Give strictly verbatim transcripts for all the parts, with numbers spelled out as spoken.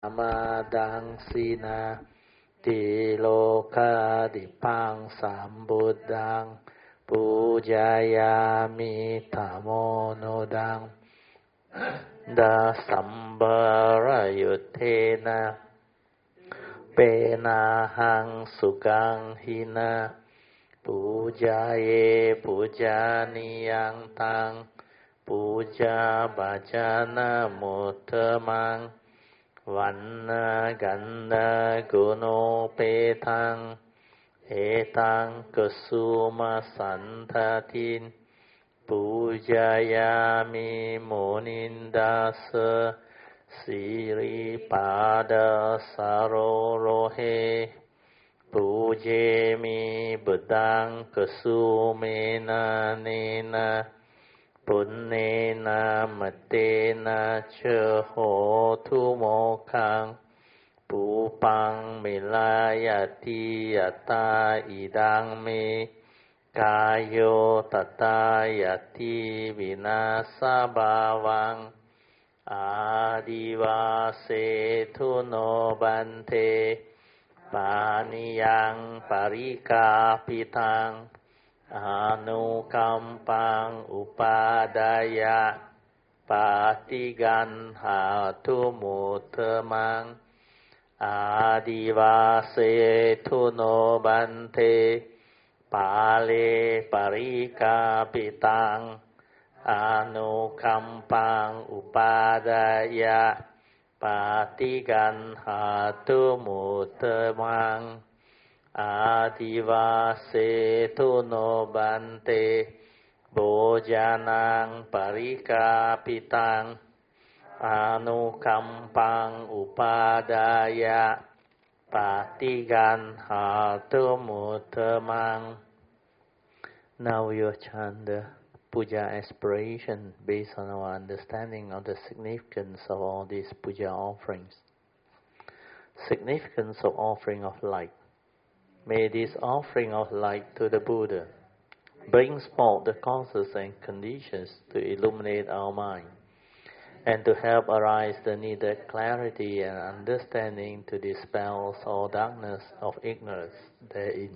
มาดังสีนาติโลกาดิปังสัมบุตตังปูจายามิธรรมโมโนดังดาสัมบารยุทเทนะเปนาหังสุกังหินะปูจาเยปูจานิยังตังปูจาบาจานะมุตตมังวันนากันดากุโนเปทังเอตังกุสุมาสันทาทินปูจายามิโมนินดาสสิริปาดาสโรโรเฮปูเจมิบุตังกุสุเมนาเนนะปุณเนนะมะเตนะเชโหทุโมคังปูปังเมลายติยตาอิดังเมกายโยตตายติวินาสบาวังอาดิวาเสทุโนบันเทปานิยังปริกาปิตังอานุกัมปังอุปาดายะปาติกันหาทุมุตมังอาดิวาเสทุโนบันเทปาเลปริกาปิตังอานุกัมปังอุปาดายะปาติกันหาทุมุตมังอาดิวาเสทุโนบันเตโบจานังปริกาปิตังอานุกัมปังอุปาดายะปาติกันหาทุมุตมัง Now we will chant the puja aspiration based on our understanding of the significance of all these puja offerings. Significance of offering of light. May this offering of light to the Buddha bring forth the causes and conditions to illuminate our mind and to help arise the needed clarity and understanding to dispel all darkness of ignorance therein.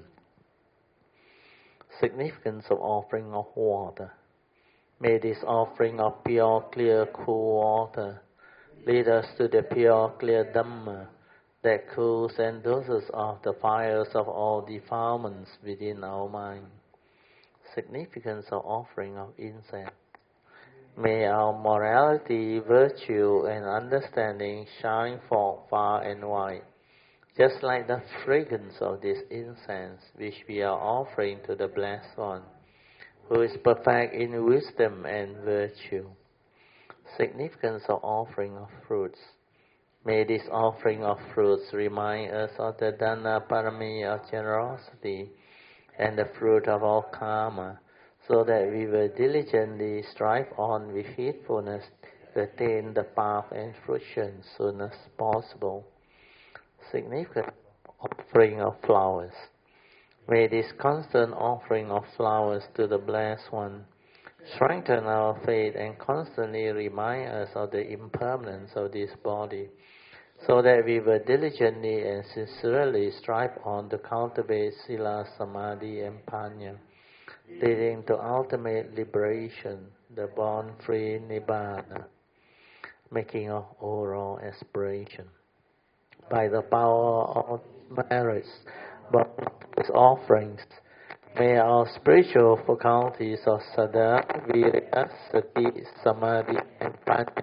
Significance of offering of water. May this offering of pure, clear, cool water lead us to the pure, clear Dhamma that cools and doses off the fires of all defilements within our mind. Significance of offering of incense. May our morality, virtue, and understanding shine forth far and wide, just like the fragrance of this incense which we are offering to the Blessed One, who is perfect in wisdom and virtue. Significance of offering of fruits. May this offering of fruits remind us of the Dana Parami of generosity and the fruit of all karma, so that we will diligently strive on with faithfulness to attain the path and fruition soon as possible. Significant offering of flowers. May this constant offering of flowers to the Blessed One strengthen our faith and constantly remind us of the impermanence of this body, so that we will diligently and sincerely strive on to cultivate Sila, Samadhi, and Panya, leading to ultimate liberation, the born-free Nibbana, making an oral aspiration. By the power of merits, by these offerings, may our spiritual faculties of Sada, Virya, Sati, Samadhi, and Panya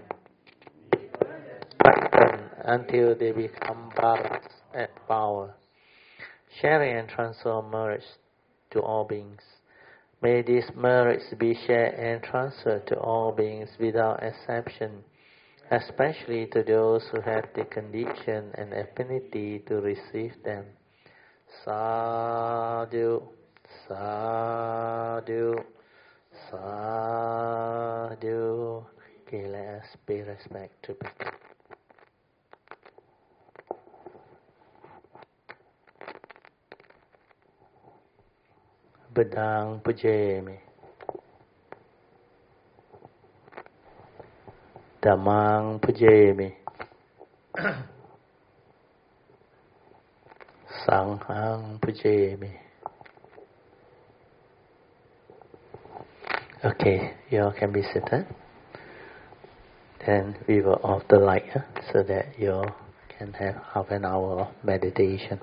strengthen until they become balance and power, sharing and transfer merits to all beings. May these merits be shared and transferred to all beings without exception, especially to those who have the condition and affinity to receive them. Sadhu, sadhu, sadhu. Okay, let us pay respect to people. Bedang pujemi Dhammang pujemi Sanghang Pujami. Okay, you all can be seated. Then we will off the light huh, so that you all can have half an hour of meditation.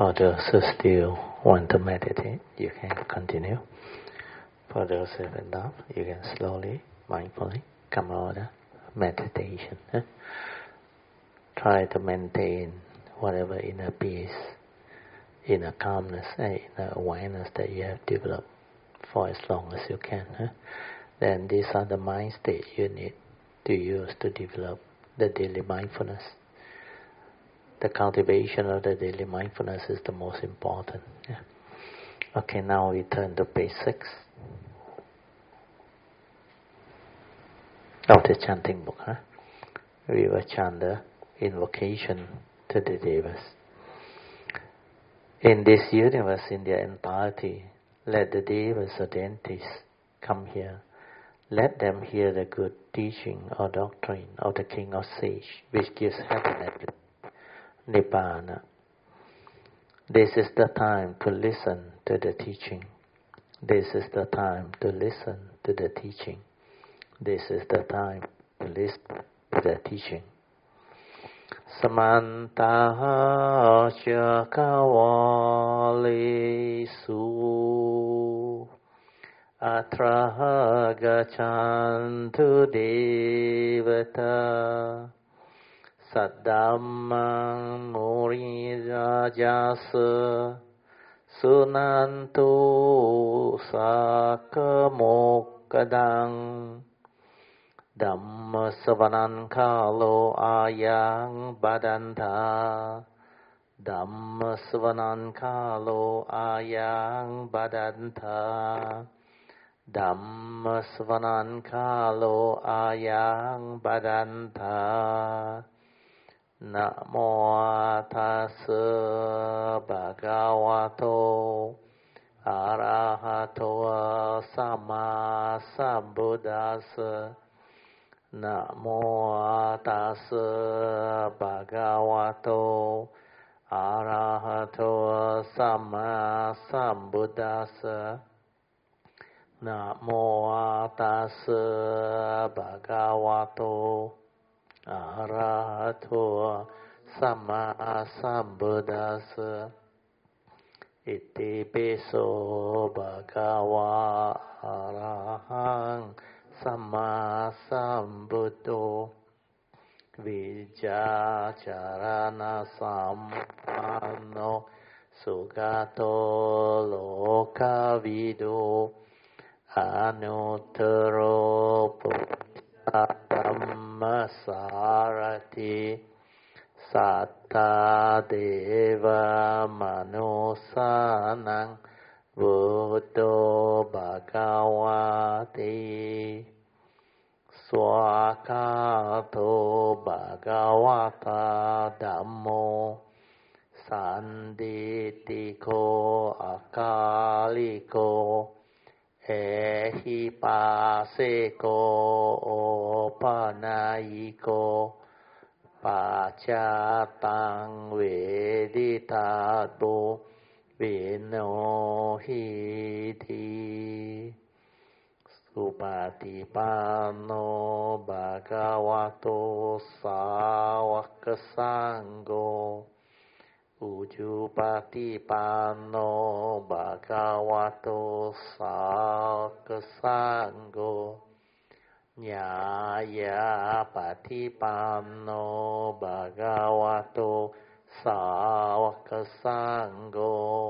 For those who still want to meditate, you can continue. For those who have enough, you can slowly, mindfully come out of meditation. Eh? Try to maintain whatever inner peace, inner calmness, and inner awareness that you have developed for as long as you can. Eh? Then these are the mind states you need to use to develop the daily mindfulness. The cultivation of the daily mindfulness is the most important. Yeah. Okay, now we turn to page six of the chanting book. Huh? We will chant the invocation to the Devas. In this universe, in their entirety, let the Devas or deities come here. Let them hear the good teaching or doctrine of the King of Sage, which gives happiness, Nibbana. This is the time to listen to the teaching. This is the time to listen to the teaching. This is the time to listen to the teaching. Samanta Chakawalesu Atraha Gachantu Devata Saddhammang Murirajasa Sunantu Sakamokadang Dhamma Savanan Kalo Ayang Badanta Dhamma Savanan Kalo Ayang Badanta Dhamma Savanan Kalo Ayang Badanta Namo Tassa Bhagavato Arahato Sama Sambuddhassa Namo Tassa Bhagavato Arahato Sama Sambuddhassa Namo Tassa Bhagavato Arahato Sama Sambuddhassa Iti Piso Bhagava Arahang Sama Sambuddho Vijacharana Sampano Sugato Lokavido Anuttaro Dhammasarati Satta Deva Manusanang Buddho Bhagavati Swakato Bhagavata Dhammo Sanditiko Akaliko Ehipaseko Opanayiko Pachatang Veditadbo Vinohiti Supatipanno Bhagavato Sawakasanggo Ujupatipanno Bhagavato Sawakasanggo Nyaya Patipanno Bhagavato Sawakasanggo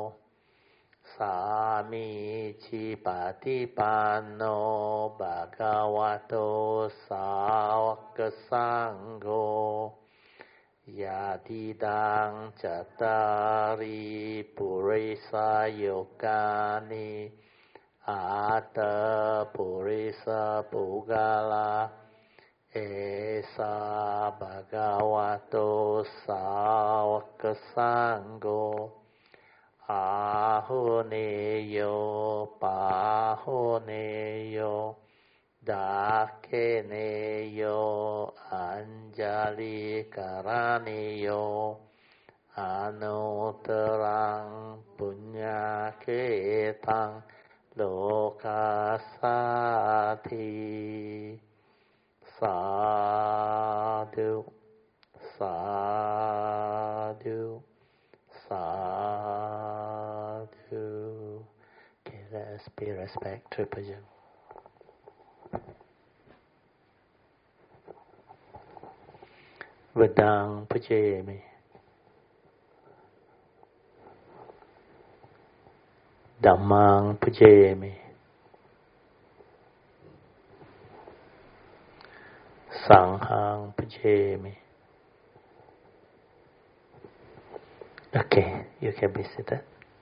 Samici Patipanno Bhagavato Sawakasanggo Yatidang Cattari Purisa Yogani Atta Purisa Pugala Esa Bhagavato Sawakasanggo Ahoneyo Pahoneyo Dakeneyo Anjali Karaneyo Anutterang Punyaketang Lokasati Sadhu Sadhu Sadhu pay respect, triple jump. Vedang Pujayami. Dhammang Pujayami. Sanghang Pujayami. Okay, you can be seated.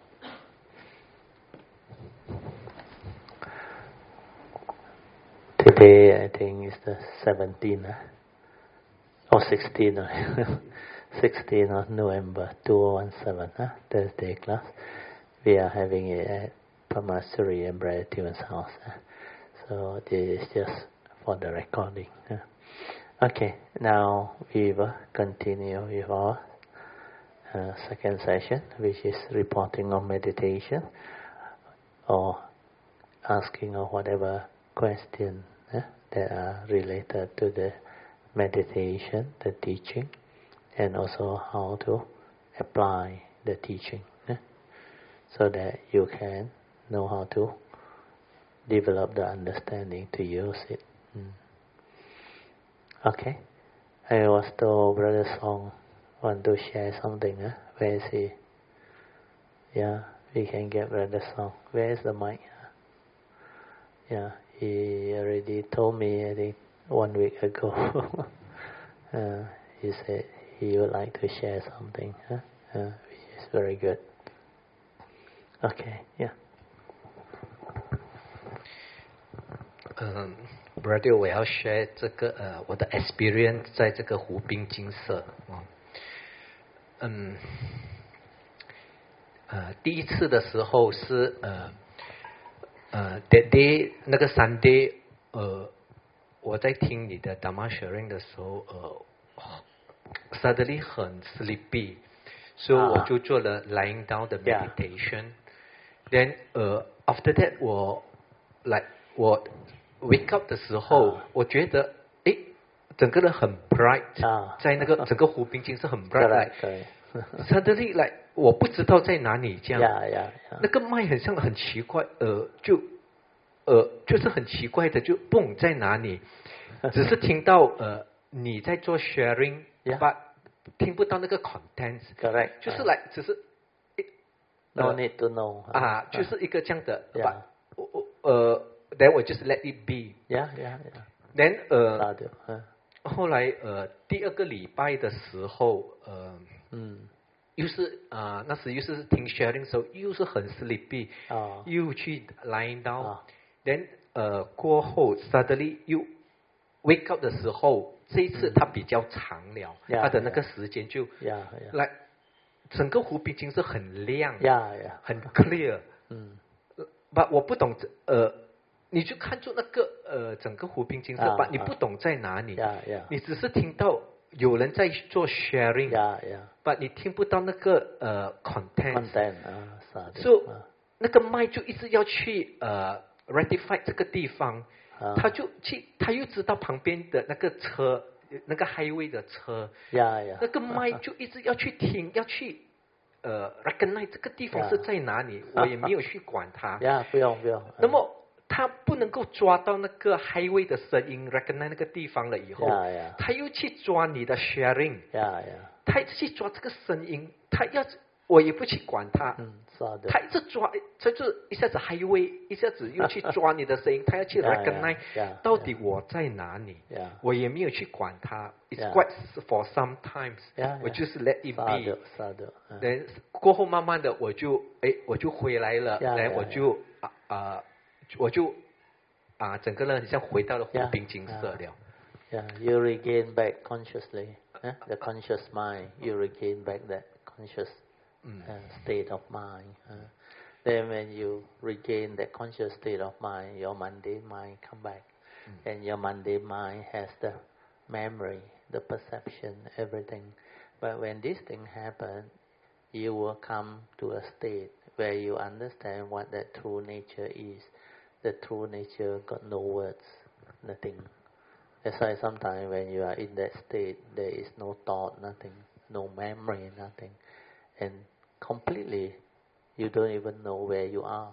Today, I think is the seventeenth huh? or sixteenth, sixteenth of November, two thousand seventeen, huh? Thursday class. We are having it at Pamasuri and Brother Tiwan's house. Huh? So this is just for the recording. Huh? Okay, now we will continue with our uh, second session, which is reporting on meditation or asking or whatever question eh, that are related to the meditation, the teaching, and also how to apply the teaching, eh, so that you can know how to develop the understanding to use it. Mm. Okay, I was told Brother Song want to share something. Eh? Where is he? Yeah, we can get Brother Song. Where is the mic? Yeah, he already told me, I think, one week ago. uh, he said he would like to share something, huh? uh, which is very good. Okay, yeah. Um, Brother, 我要 share 这个呃我的 experience 在这个湖滨金色。嗯，呃，第一次的时候是呃。呃 that day 那个 Sunday 呃我在听你的 Dhamma sharing 的时候呃 suddenly 很 sleepy， 所以我就做了 lying down 的 meditation。 then 呃 after that 我 like 我 wake up 的时候，我觉得诶整个人很 bright， 在那个整个湖滨金是很 bright， suddenly like 我不知道在哪里这样， yeah, yeah, yeah. 那个麦很像很奇怪，呃，就呃就是很奇怪的，就蹦在哪里，只是听到呃你在做 sharing， yeah. but 听不到那个 content， correct， 就是来、uh, 只是 no need to know 啊，就是一个这样的， yeah. 我呃 then 我就是 let it be， yeah, yeah, yeah. then 呃， uh. 后来呃第二个礼拜的时候，呃， 嗯。 又是啊、呃，那时又是听 sharing 的时候，又是很 sleepy，、哦、又去 lying down，then、哦、呃过后 suddenly 又 wake up 的时候，这一次它比较长了，嗯、它的那个时间就来，整个湖滨金是很亮， yeah, yeah. 很 clear， 嗯，不，我不懂呃。你就看住那个呃整个湖滨金色吧， uh, 你不懂在哪里， yeah, yeah. 你只是听到有人在做 sharing， yeah, yeah. 但你听不到那个呃 content， content， 啊， 所以那个麦就一直要去呃 rectify 这个地方， uh, 他就去，他又知道旁边的那个车，那个 highway 的车， yeah, yeah. 那个麦就一直要去听，要去呃 recognize 这个地方是在哪里， 我也没有去管它， yeah, 不用不用， 那么他不能够抓到那个 highway 的声音 recognize 那个地方了以后， yeah, yeah. 他又去抓你的 sharing， yeah, yeah. 他一直去抓这个声音，他要我也不去管他， 嗯， 他一直抓，他就一下子 highway， 一下子又去抓你的声音，他要去 recognize yeah, yeah, 到底我在哪里， yeah. 我也没有去管他 ，it's yeah. quite for sometimes， yeah, yeah. 我就是 let it be， then 过后慢慢的我就哎我就回来了， yeah, 来 yeah, 我就啊啊、呃、我就啊整个人很像回到了湖滨金色了。 Yeah, you regain back consciously, eh? the conscious mind. You regain back that conscious uh, state of mind. Uh. Then when you regain that conscious state of mind, your mundane mind come back, mm. and your mundane mind has the memory, the perception, everything. But when this thing happen, you will come to a state where you understand what that true nature is. The true nature got no words, nothing. That's why sometimes when you are in that state, there is no thought, nothing, no memory, nothing. And completely, you don't even know where you are.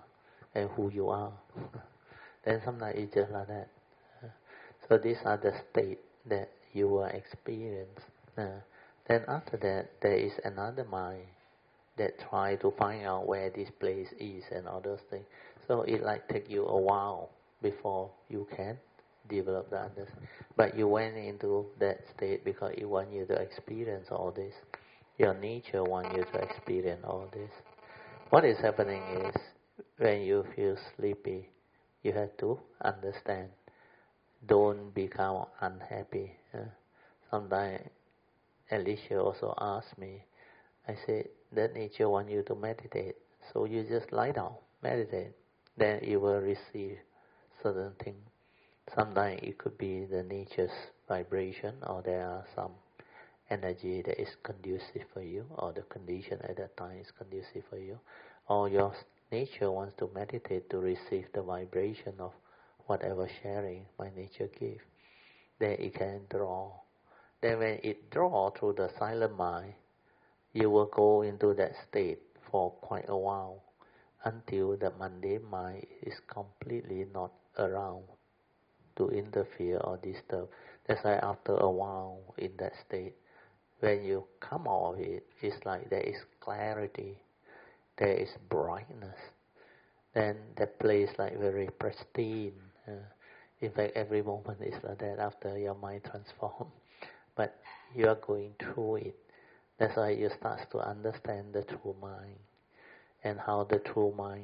and who you are. Then sometimes it's just like that. So these are the states that you will experience. Uh, then after that, there is another mind that try to find out where this place is and all those things. So it like take you a while before you can develop the understanding. But you went into that state because it want you to experience all this. Your nature want you to experience all this. What is happening is when you feel sleepy, you have to understand. Don't become unhappy. Uh, sometimes Alicia also asks me, I say, that nature wants you to meditate. So you just lie down, meditate. Then you will receive certain things. Sometimes it could be the nature's vibration, or there are some energy that is conducive for you, or the condition at that time is conducive for you. Or your nature wants to meditate to receive the vibration of whatever sharing my nature gives. Then it can draw. Then when it draws through the silent mind, you will go into that state for quite a while until the mundane mind is completely not around to interfere or disturb. That's why after a while in that state, when you come out of it, it's like there is clarity, there is brightness. Then that place like very pristine. Uh, in fact, every moment is like that after your mind transforms. But you are going through it. That's why you start to understand the true mind and how the true mind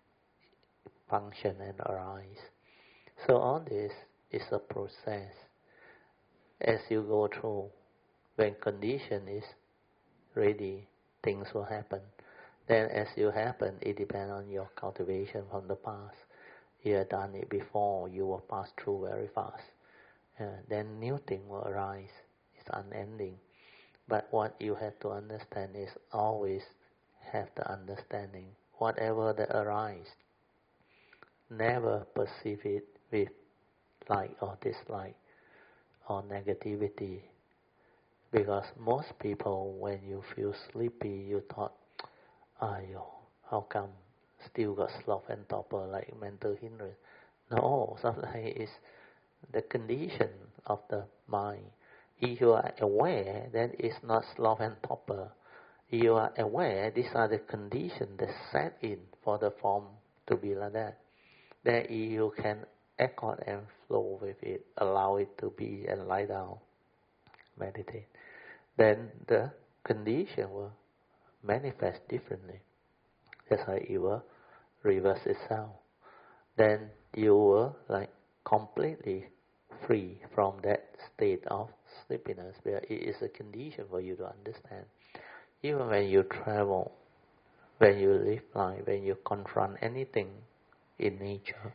function and arise. So all this is a process. As you go through, when condition is ready, things will happen. Then as you happen, it depends on your cultivation from the past. You have done it before, you will pass through very fast. Uh, then new thing will arise. It's unending. But what you have to understand is always have the understanding. Whatever that arises, never perceive it with like or dislike or negativity. Because most people, when you feel sleepy, you thought, ayo, how come still got sloth and torpor like mental hindrance? No, sometimes it's the condition of the mind. If you are aware, then it's not sloth and torpor. If you are aware, these are the conditions that set in for the form to be like that. Then you can accord and flow with it, allow it to be and lie down, meditate. Then the condition will manifest differently. That's why it will reverse itself. Then you will like completely free from that state of sleepiness, where it is a condition for you to understand. Even when you travel, when you live life, when you confront anything in nature,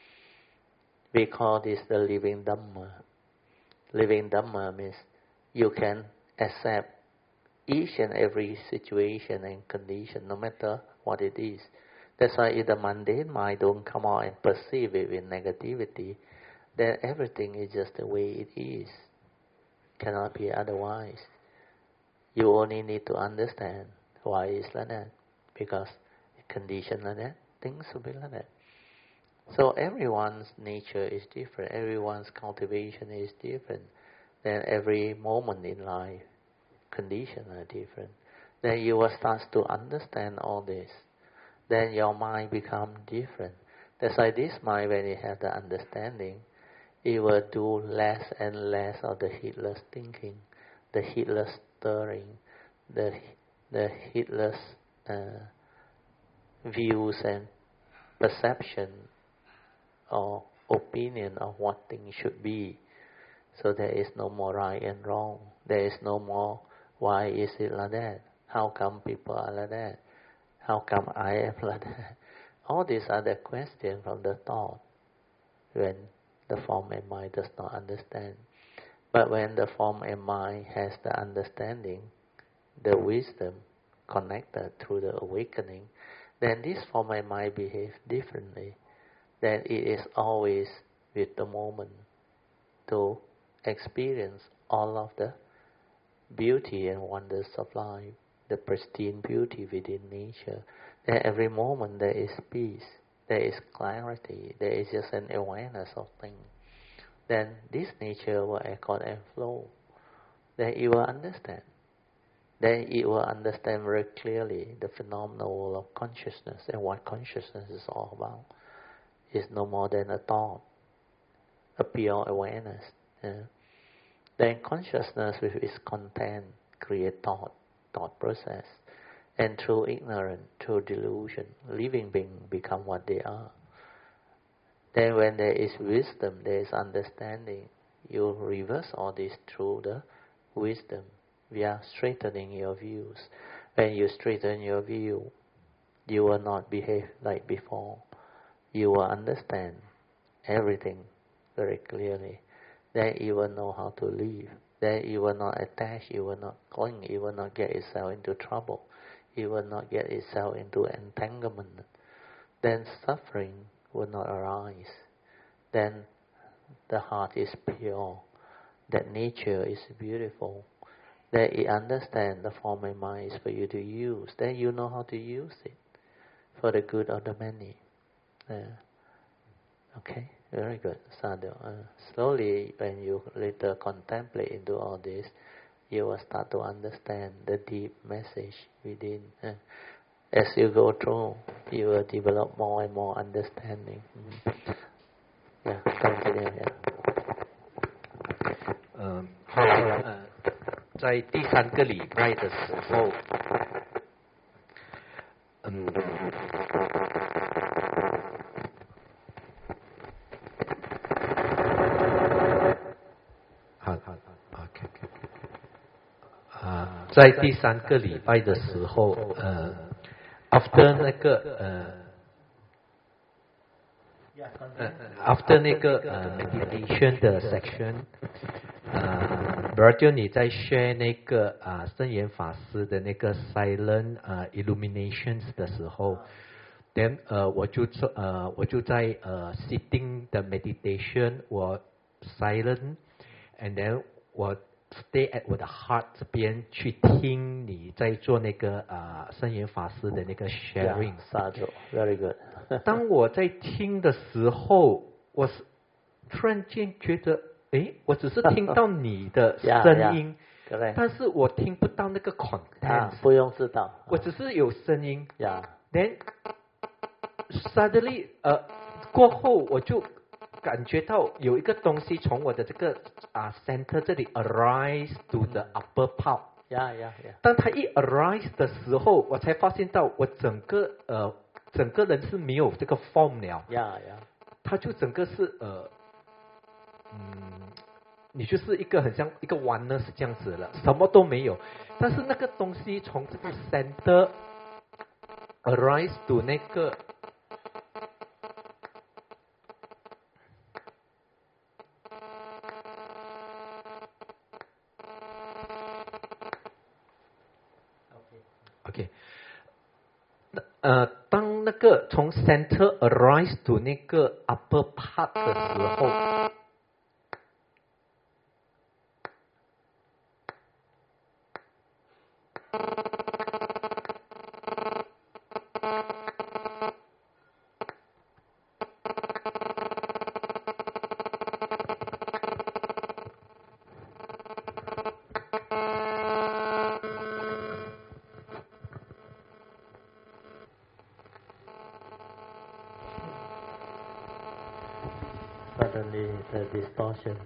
we call this the living Dhamma. Living Dhamma means you can accept each and every situation and condition, no matter what it is. That's why if the mundane mind don't come out and perceive it with negativity, then everything is just the way it is. Cannot be otherwise. You only need to understand why it's like that. Because condition like that, things will be like that. So everyone's nature is different. Everyone's cultivation is different. Then every moment in life, conditions are different. Then you will start to understand all this. Then your mind becomes different. That's why this mind, when it has the understanding, it will do less and less of the heedless thinking, the heedless stirring, the the heedless uh, views and perception or opinion of what things should be. So there is no more right and wrong. There is no more why is it like that? How come people are like that? How come I am like that? All these are the questions from the thought when the form and mind does not understand. But when the form and mind has the understanding, the wisdom connected through the awakening, then this form and mind behave differently. Then it is always with the moment to experience all of the beauty and wonders of life, the pristine beauty within nature. Then every moment there is peace. there is clarity, there is just an awareness of things, then this nature will accord and flow. Then you will understand. Then you will understand very clearly the phenomenal world of consciousness and what consciousness is all about. It's no more than a thought, a pure awareness. Yeah. Then consciousness with its content create thought, thought process. And through ignorance, through delusion, living beings become what they are. Then when there is wisdom, there is understanding. You reverse all this through the wisdom. We are straightening your views. When you straighten your view, you will not behave like before. You will understand everything very clearly. Then you will know how to live. Then you will not attach, you will not cling, you will not get yourself into trouble. You will not get yourself into entanglement. Then suffering will not arise. Then the heart is pure. That nature is beautiful. Then you understand the form and mind is for you to use. Then you know how to use it for the good of the many. Uh, okay, very good. Sadhu. Uh, slowly, when you later contemplate into all this, you will start to understand the deep message within. Uh, as you go through, you will develop more and more understanding. Mm. Yeah, continue. Yeah. 嗯，后来呃，在第三个礼拜的时候，嗯，好好好 ，OK OK， 啊，在第三个礼拜的时候，呃 ，after 那个呃。呃 after 那个呃 meditation 的 section， 呃 Brother 你在 share 那个啊圣严法师的那个 silent 呃 illuminations 的时候 ，then 呃我就做呃我就在呃 sitting 的 meditation 我 silent，and then 我 stay at 我的 heart 这边去听你在做那个啊圣严法师的那个 sharing。 Sadhu, very good 。 当我在听的时候，我是突然间觉得，诶，我只是听到你的声音， yeah, yeah, 但是我听不到那个 content， 啊，不用知道， 我只是有声音。 Yeah. Then suddenly， 呃，过后我就感觉到有一个东西从我的这个啊 center 这里 arise to the upper part。Yeah, yeah, yeah. 当它一 arise 的时候，我才发现到我整个呃。整个人是没有这个 form 了， yeah, yeah. 他就整个是呃，嗯，你就是一个很像一个 oneness 这样子了，什么都没有。但是那个东西从这个 center arise to 那个，OK， 呃，当那个从 center arise to 那个 upper part 的时候， Suddenly the distortion.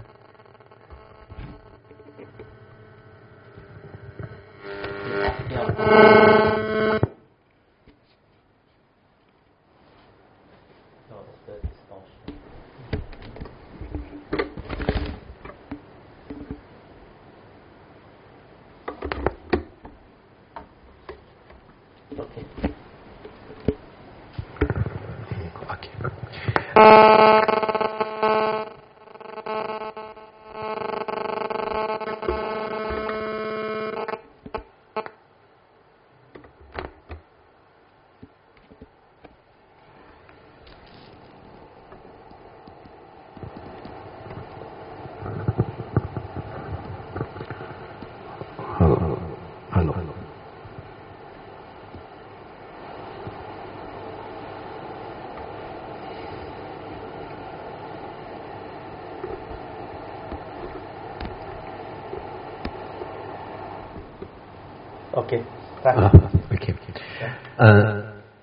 Yeah. No, it's the distortion. Okay. Okay. OK， 啊 ，OK， 呃，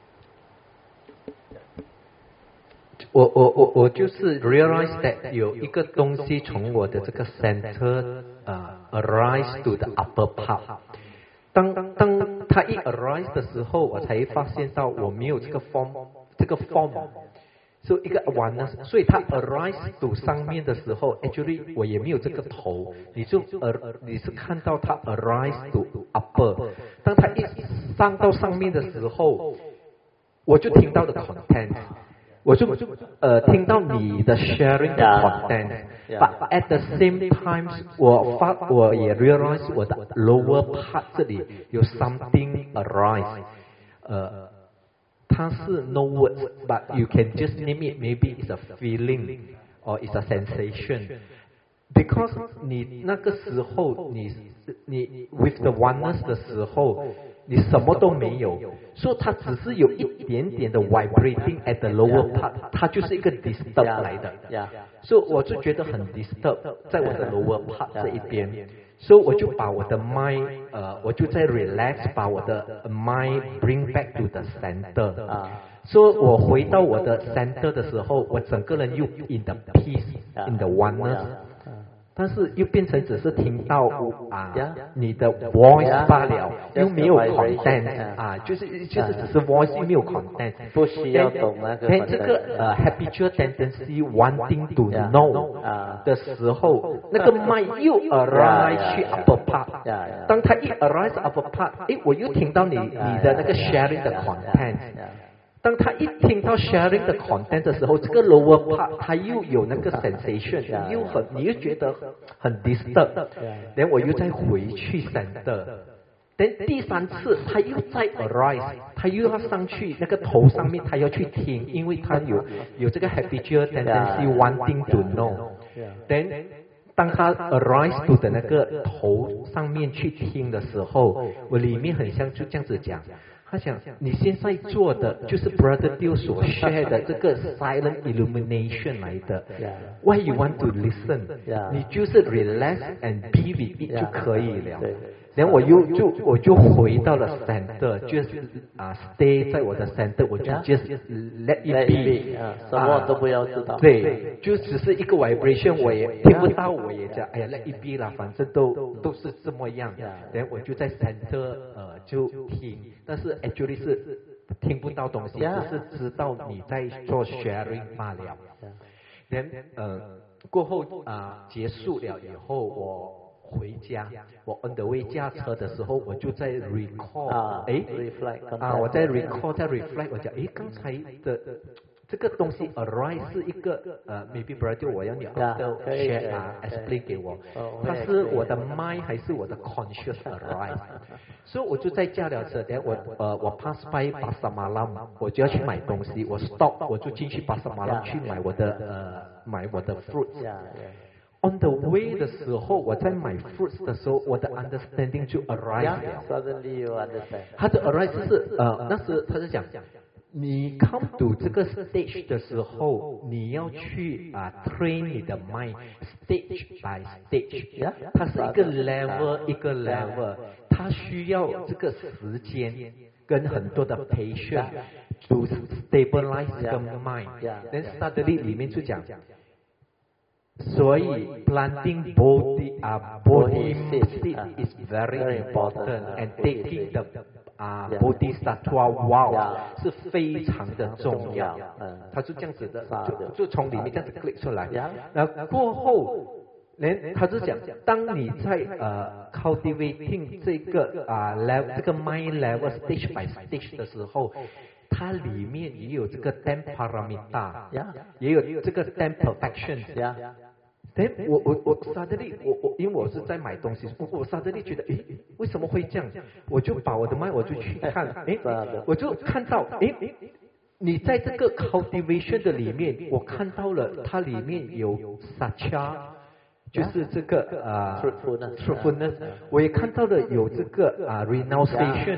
我我我我就是 realize that 有一个东西从我的这个 center 啊、uh, arise to the upper part。当当它一 arise 的时候，我才发现到我没有这个 form， 这个 form， 所以一个 oneness， 所以它 arise to 上面的时候 ，actually 我也没有这个头，你就呃你是看到它 arise to upper， 当它一上到上面的时候，我就听到的 content， 我就呃听到你的 sharing 的 content。But at the same time， 我发我也 realize 我的 lower part 这里有 something arise， 呃，它是 no words，but you can just name it. Maybe it's a feeling or it's a sensation。Because 你那个时候你你 with the oneness 的时候，你什么都没有，所以它只是有一点点的 vibrating at the lower part， 它就是一个 disturb 来的。所以我就觉得很 disturb 在我的 lower part 这一边，所以我就把我的 mind 呃，我就在 relax， 把我的 mind bring back to the center。所以我回到我的 center 的时候，我整个人又 in the peace，in the oneness。但是又变成只是听到啊你的 voice 罢了，又没有 content 啊，就是就是只是 voice 没有 content， 不需要懂那个。 但这个呃 habitual tendency wanting to know 的时候，那个 mind 又 arise 去 upper part， 当它一 arise upper part， 诶，我又听到你你的那个 sharing 的 content。当他一听到 sharing 的 content 的时候，这个 lower part 他又有那个 sensation， 又很，你又觉得很 disturb， 然后我又再回去 center， 等第三次他又再 arise， 他又要上去那个头上面，他要去听，因为他有有这个 habitual tendency wanting to know， then 当他 arise to 的那个头上面去听的时候，我里面很像就这样子讲。他想，你现在做的就是 Brother Dio 所 share 的这个 silent illumination 来的。Why you want to listen？ 你就是 relax and be with it 就可以了。然后我又就我就回到了 center， 就是啊 stay 在我的 center， 我就 just let it be， 什么都不要知道。 对，就只是一个 vibration， 我也听不到，我也讲，哎呀 let it be 啦，反正都都是这么样。然后我就在 center 呃就听，但是 actually 是听不到东西，只是知道你在做 sharing 罢了。然呃过后啊、呃、结束了以后，我回家，我 on the way 驾车的时候，我就在 recall， 啊，哎 ，reflect 啊，我在 recall， 在 reflect， 我讲，哎，刚才的这个东西 arise 是一个呃 ，maybe brother 我要你 after share 啊 explain 给我，它是我的 mind 还是我的 conscious arise？ 所以我就在驾了车，等我呃我 pass by Pasar Malam， 我就要去买东西，我 stop 我就进去 Pasar Malam 去买我的呃买我的 fruits。On the way 的时候，我在买 fruits 的时候，我的 understanding 就 arise 了。 Suddenly you understand。 它的 arise 是呃，那时他是讲，你 come to 这个 stage 的时候，你要去啊、uh, train 你的 mind stage by stage。它是一个 level 一个 level， 它需要这个时间跟很多的 patience to stabilize 这个 mind。Then suddenly 里面就讲。所以 planting body 啊、uh, body seed is very important and taking the 啊、uh, body sattva wow 是非常的重要。他就这样子的，就就从里面这样子 click 出来。然后过后，连他就讲，当你在呃 cultivating 这个啊、uh, level 这个 mind level stage by stage 的时候。它里面也有这个 ten paramita， 也有这个 ten perfection。但我我我 suddenly 我我因为我是在买东西，我我 suddenly 觉得，诶，为什么会这样？我就把我的 mind 我就去看，诶，我就看到，诶，你在这个 cultivation 的里面，我看到了它里面有 satcha。就是这个啊 truthfulness， 我也看到了有这个啊 renunciation，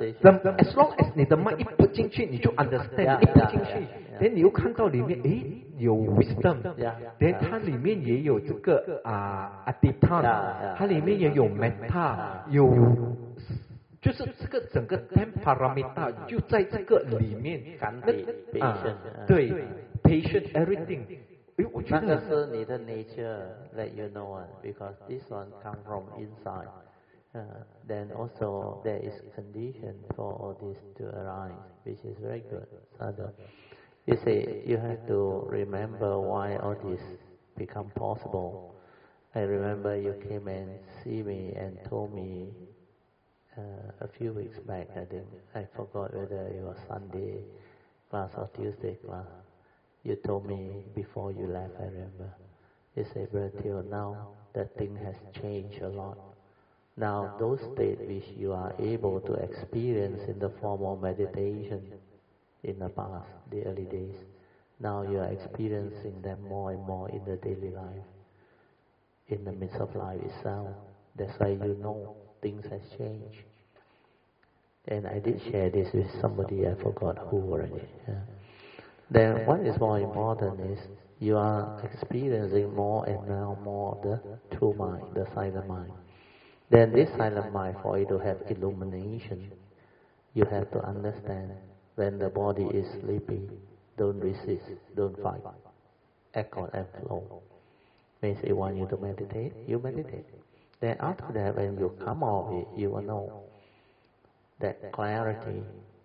as long as 你的 mind 一不进去，你就 understand， 一不进去，然后你又看到里面，诶， 有 wisdom， then 它里面也有这个啊 attitude， 它里面也有 metta， 有就是这个整个 ten paramita 就在这个里面，那啊对 patient everything。 那个是你的 nature let you know because this one come from inside. Uh, then also there is condition for all this to arise, which is very good. So you see, you have to remember why all this become possible. I remember you came and see me and told me uh, a few weeks back, I think, I forgot whether it was Sunday class or Tuesday class. You told me before you left, I remember. You said, Brother Theo, now that thing has changed a lot. Now those states which you are able to experience in the form of meditation in the past, the early days, now you are experiencing them more and more in the daily life, in the midst of life itself. That's why you know things has changed. And I did share this with somebody, I forgot who already. Yeah. Then what is more important is you are experiencing more and now more of the true mind, the silent mind. Then this silent mind, for it to have illumination, you have to understand when the body is sleepy, don't resist, don't fight, act on and flow. Means it want you to meditate, you meditate. Then after that, when you come out of it, you will know that clarity,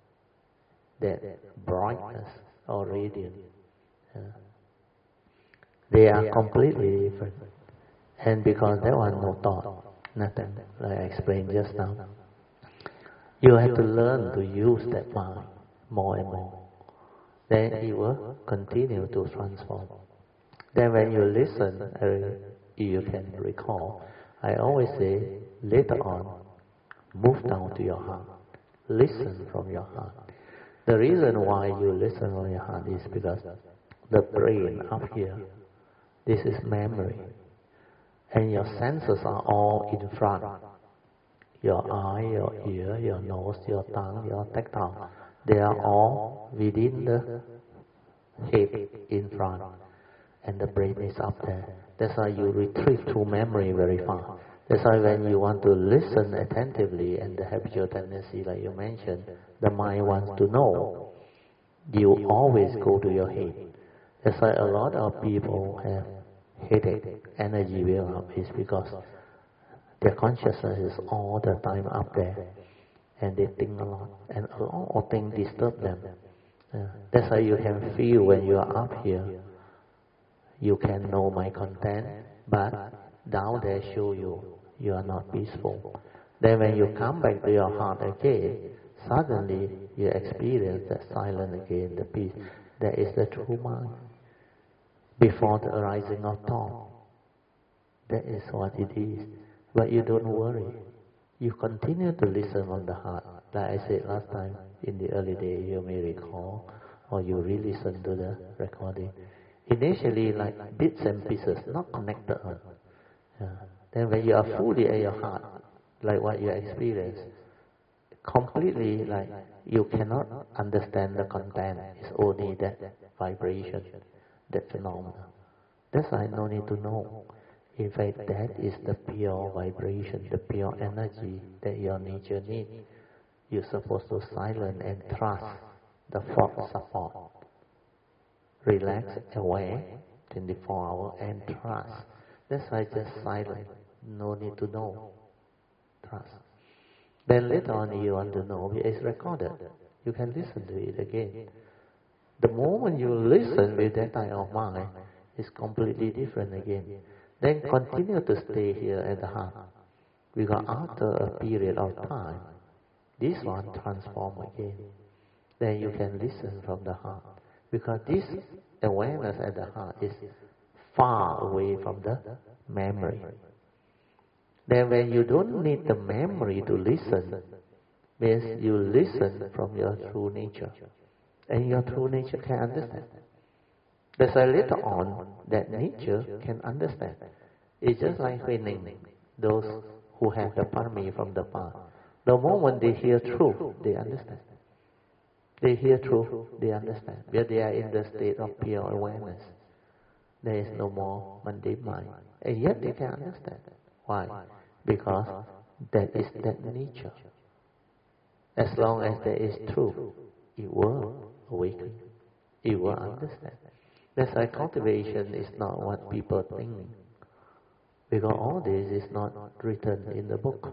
that brightness or radiance, uh, they are completely different. And because there was no thought, nothing, like I explained just now, you have to learn to use that mind more and more. Then it will continue to transform. Then when you listen, uh, you can recall, I always say, later on, move down to your heart. Listen from your heart. The reason why you listen from your heart is because the brain up here, this is memory. And your senses are all in front. Your eye, your ear, your nose, your tongue, your tactile. They are all within the head in front. And the brain is up there. That's why you retrieve through memory very fast. That's why when you want to listen attentively and the habitual tendency like you mentioned, the mind wants to know, you always go to your head. That's why a lot of people have headache, energy will up is because their consciousness is all the time up there and they think a lot and a lot of things disturb them. Uh, that's why you can feel when you are up here, you can know my content, but down there show you you are not peaceful. Then when you come back to your heart again, suddenly you experience that silence again, the peace. That is the true mind. Before the arising of thought. That is what it is. But you don't worry. You continue to listen on the heart. Like I said last time, in the early days, you may recall, or you re-listen to the recording. Initially, like bits and pieces, not connected. Yeah. Then when you are fully at your heart, like what you experience, completely like you cannot understand the content. It's only that vibration, that phenomena. That's why no need to know. In fact, that is the pure vibration, the pure energy that your nature needs. You're supposed to silence and trust the fourth support. Relax, aware, twenty-four hours, and trust. That's why just silent. No need to know. Trust. Then later on you want to know, it's recorded. You can listen to it again. The moment you listen with that type of mind, it's completely different again. Then continue to stay here at the heart. Because after a period of time, this one transform again. Then you can listen from the heart. Because this awareness at the heart is far away from the memory. Then when you don't need the memory to listen, means you listen from your true nature. And your true nature can understand. That's why later on, that nature can understand. It's just like Huining, those who have the parami from the past. The moment they hear truth, they understand. They hear truth, they understand. Because they are in the state of pure awareness. There is no more mundane mind. And yet they can understand. Why? Because that is that nature. As long as there is truth, it will awaken. It will understand. That's why cultivation is not what people think. Because all this is not written in the book.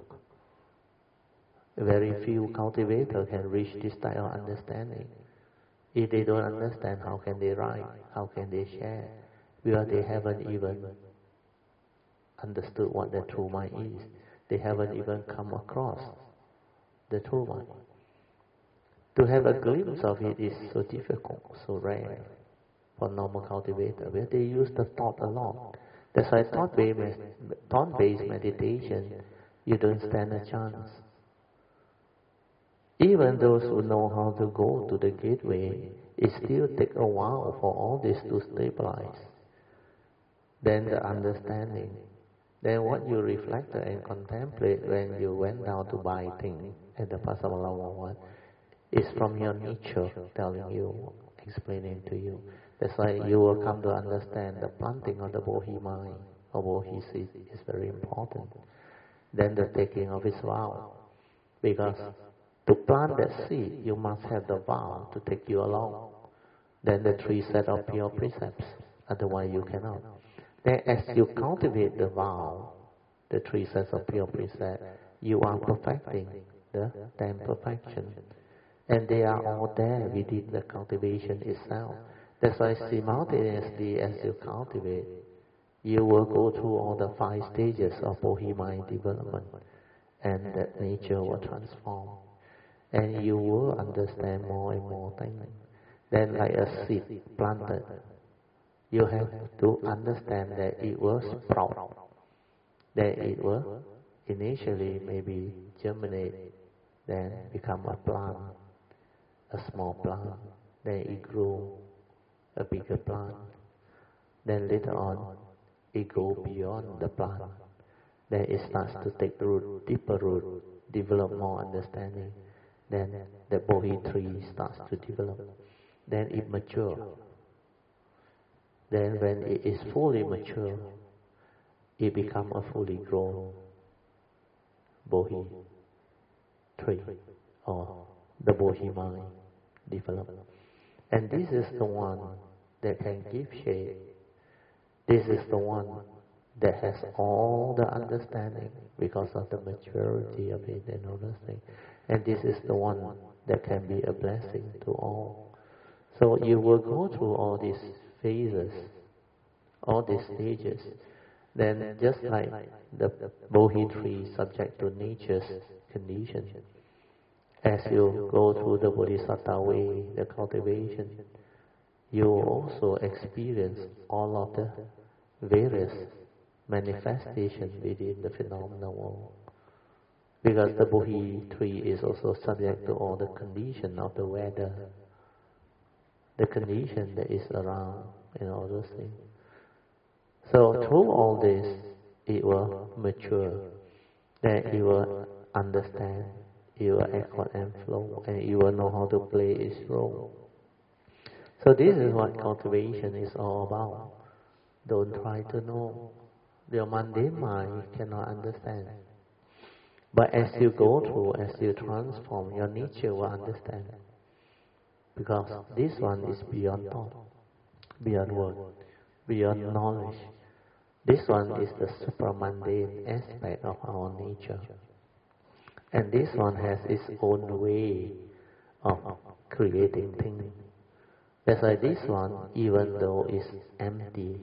Very few cultivators can reach this type of understanding. If they don't understand, how can they write? How can they share? Because they haven't even understood what the true mind is. They haven't even come across the true mind. To have a glimpse of it is so difficult, so rare for normal cultivators, where they use the thought a lot. That's why thought-based, thought-based meditation, you don't stand a chance. Even those who know how to go to the gateway, it still takes a while for all this to stabilize. Then the understanding. Then what you reflect and contemplate when you went down to buy things at the Pasamalamawat is from your nature telling you, explaining to you. That's why you will come to understand the planting of the Bodhi mind, or Bodhi seed, is very important. Then the taking of its vow. Because to plant that seed, you must have the vow to take you along. Then the three set of pure precepts, otherwise you cannot. Then as you cultivate the vow, the three sets of pure precepts, you are perfecting the ten perfections. And they are all there within the cultivation itself. That's why simultaneously as you cultivate, you will go through all the five stages of Bodhi mind development, and that nature will transform. And you will understand more and more things. Then like a seed planted, you have to understand that it will sprout, that it will initially maybe germinate, then become a plant, a small plant, then it grows a bigger plant, then later on it goes beyond the plant, then it starts to take root, deeper root, develop more understanding, then the Bodhi tree starts to develop, then it matures. Then when it is fully mature, it becomes a fully grown Bodhi tree, or the Bodhi mind develop. And this is the one that can give shade. This is the one that has all the understanding because of the maturity of it and all those things. And this is the one that can be a blessing to all. So you will go through all these phases, all these stages. Then just like the Bodhi tree subject to nature's condition, as you go through the Bodhisattva way, the cultivation, you will also experience all of the various manifestations within the phenomenal world. Because the Bodhi tree is also subject to all the condition of the weather, the condition that is around, and all those things. So through all this, it will mature, then it will understand, it will accord and flow, and it will know how to play its role. So this is what cultivation is all about. Don't try to know. Your mundane mind cannot understand. But as you go through, as you transform, your nature will understand. Because this one is beyond thought, beyond word, beyond knowledge. This one is the supramundane aspect of our nature. And this one has its own way of creating things. That's why this one, even though it's empty,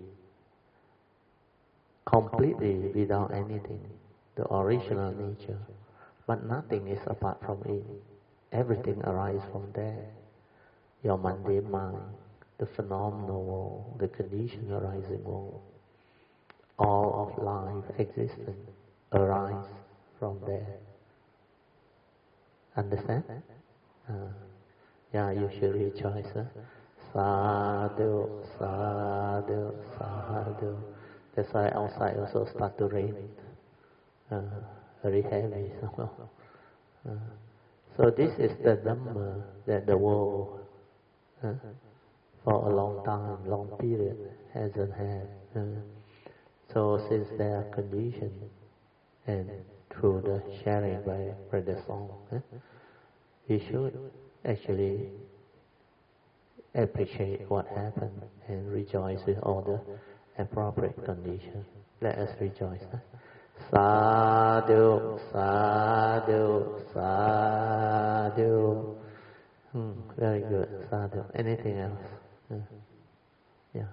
completely without anything, the original nature, but nothing is apart from it. Everything arises from there. Your mundane mind, the phenomenal world, the condition arising world, all of life, existence, arise from there. Understand? Uh, yeah, you should rejoice. Huh? Sadhu, sadhu, sadhu. That's why outside also start to rain. Uh, very heavy. uh, so this is the Dhamma that the world uh, for a long time, long period, hasn't had. Uh, so since they are conditioned, and through the sharing by Brother Song, uh, we should actually appreciate what happened and rejoice with all the appropriate conditions. Let us rejoice. Huh? Sadhu, sadhu, sadhu. Hmm, very good, sadhu. Anything else? Uh, yeah.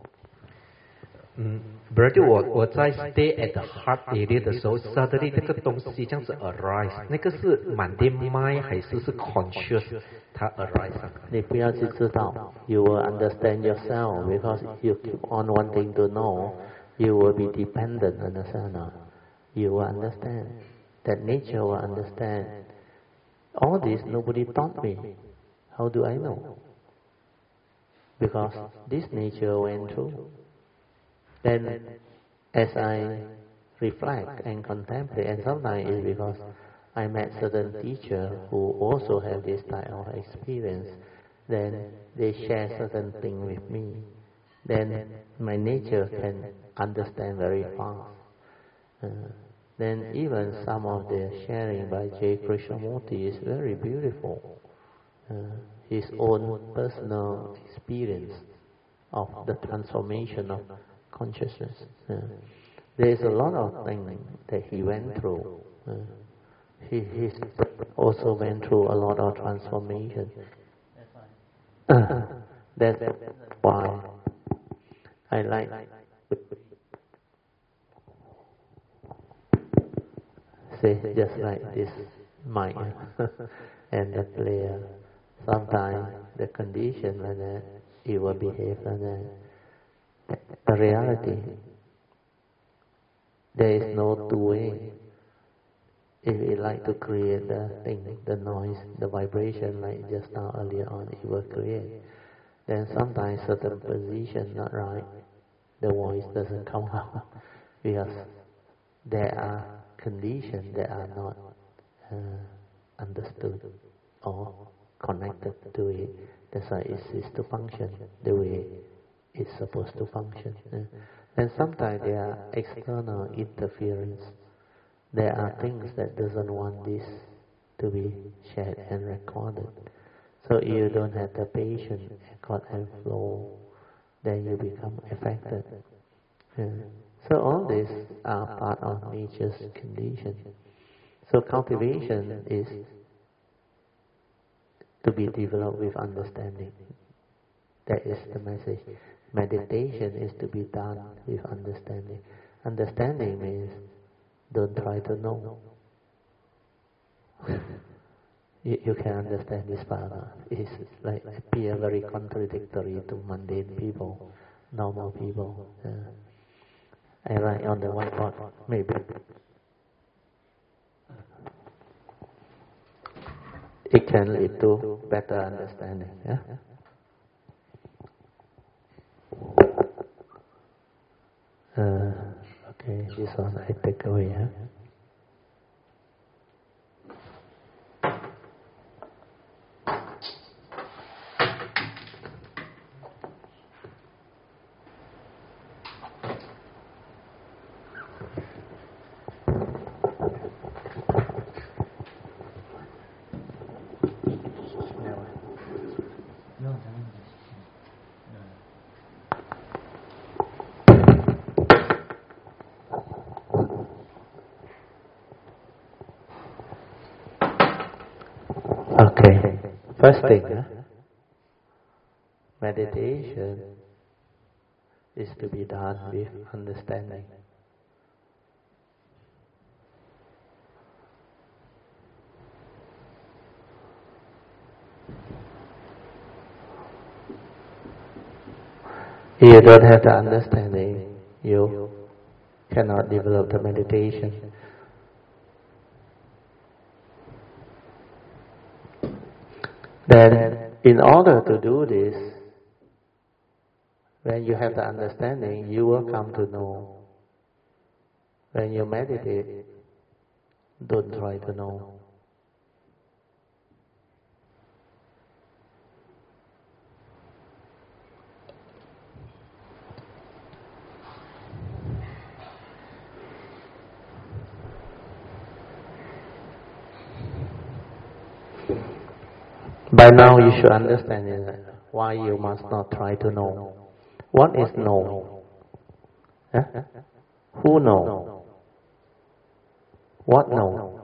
嗯 ，Brother， 我我在 stay at the heart area 的时候 ，suddenly 那个东西这样子 arise， 那个是满天 mind 还是是 conscious 它 arise？ 你不要去知道 ，you will understand yourself because you keep on wanting to know, you will be dependent on the sana. You will understand that nature will understand. All this nobody taught me. How do I know? Because this nature went through. Then, as I reflect and contemplate, and sometimes it's because I met certain teachers who also have this type of experience, then they share certain things with me. Then my nature can understand very fast. Uh, then even some of the sharing by J. Krishnamurti is very beautiful. Uh, his own personal experience of the transformation of consciousness. Uh, there is a lot of things that he went through. Uh, he he's also went through a lot of transformation. Uh, that's why I like say just like this mic and the player. Sometimes the condition like that, it will behave like that. The reality, there is no two way. If we like to create the thing, the noise, the vibration, like just now earlier on, it will create. Then sometimes certain position not right, the voice doesn't come out because there are conditions that are not uh, understood or connected to it. That's why it ceases to function the way it's supposed to function. Uh, and sometimes there are external interference. There are things that doesn't want this to be shared and recorded. So if you don't have the patience, accord and flow, then you become affected. Uh, so all these are part of nature's condition. So cultivation is to be developed with understanding. That is the message. Meditation is to be done with understanding. Understanding means don't try to know. you, you can understand this part. It's like appear very contradictory to mundane people, normal people. Uh, I write on the whiteboard, maybe. It can lead to better understanding. Yeah? Uh, okay, this one I take away. Huh? Okay, first thing, huh? Meditation is to be done with understanding. If you don't have the understanding, you cannot develop the meditation. Then, in order to do this, when you have the understanding, you will come to know. When you meditate, don't try to know. By now you should understand it, why you must not try to know. What is know? Eh? Who know? What know?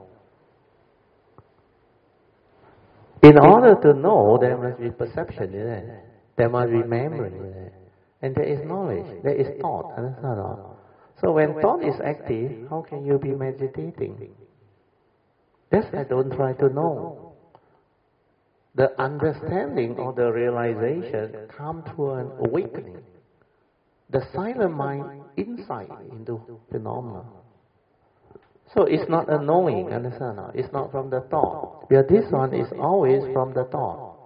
In order to know, there must be perception, isn't it? There must be memory, isn't it? And there is knowledge, there is thought, understand all? So when thought is active, how can you be meditating? That's why don't try to know. The understanding or the realization comes through an awakening. The silent mind insight into phenomena. So it's not a knowing, understand? It's not from the thought. Because this one is always from the thought.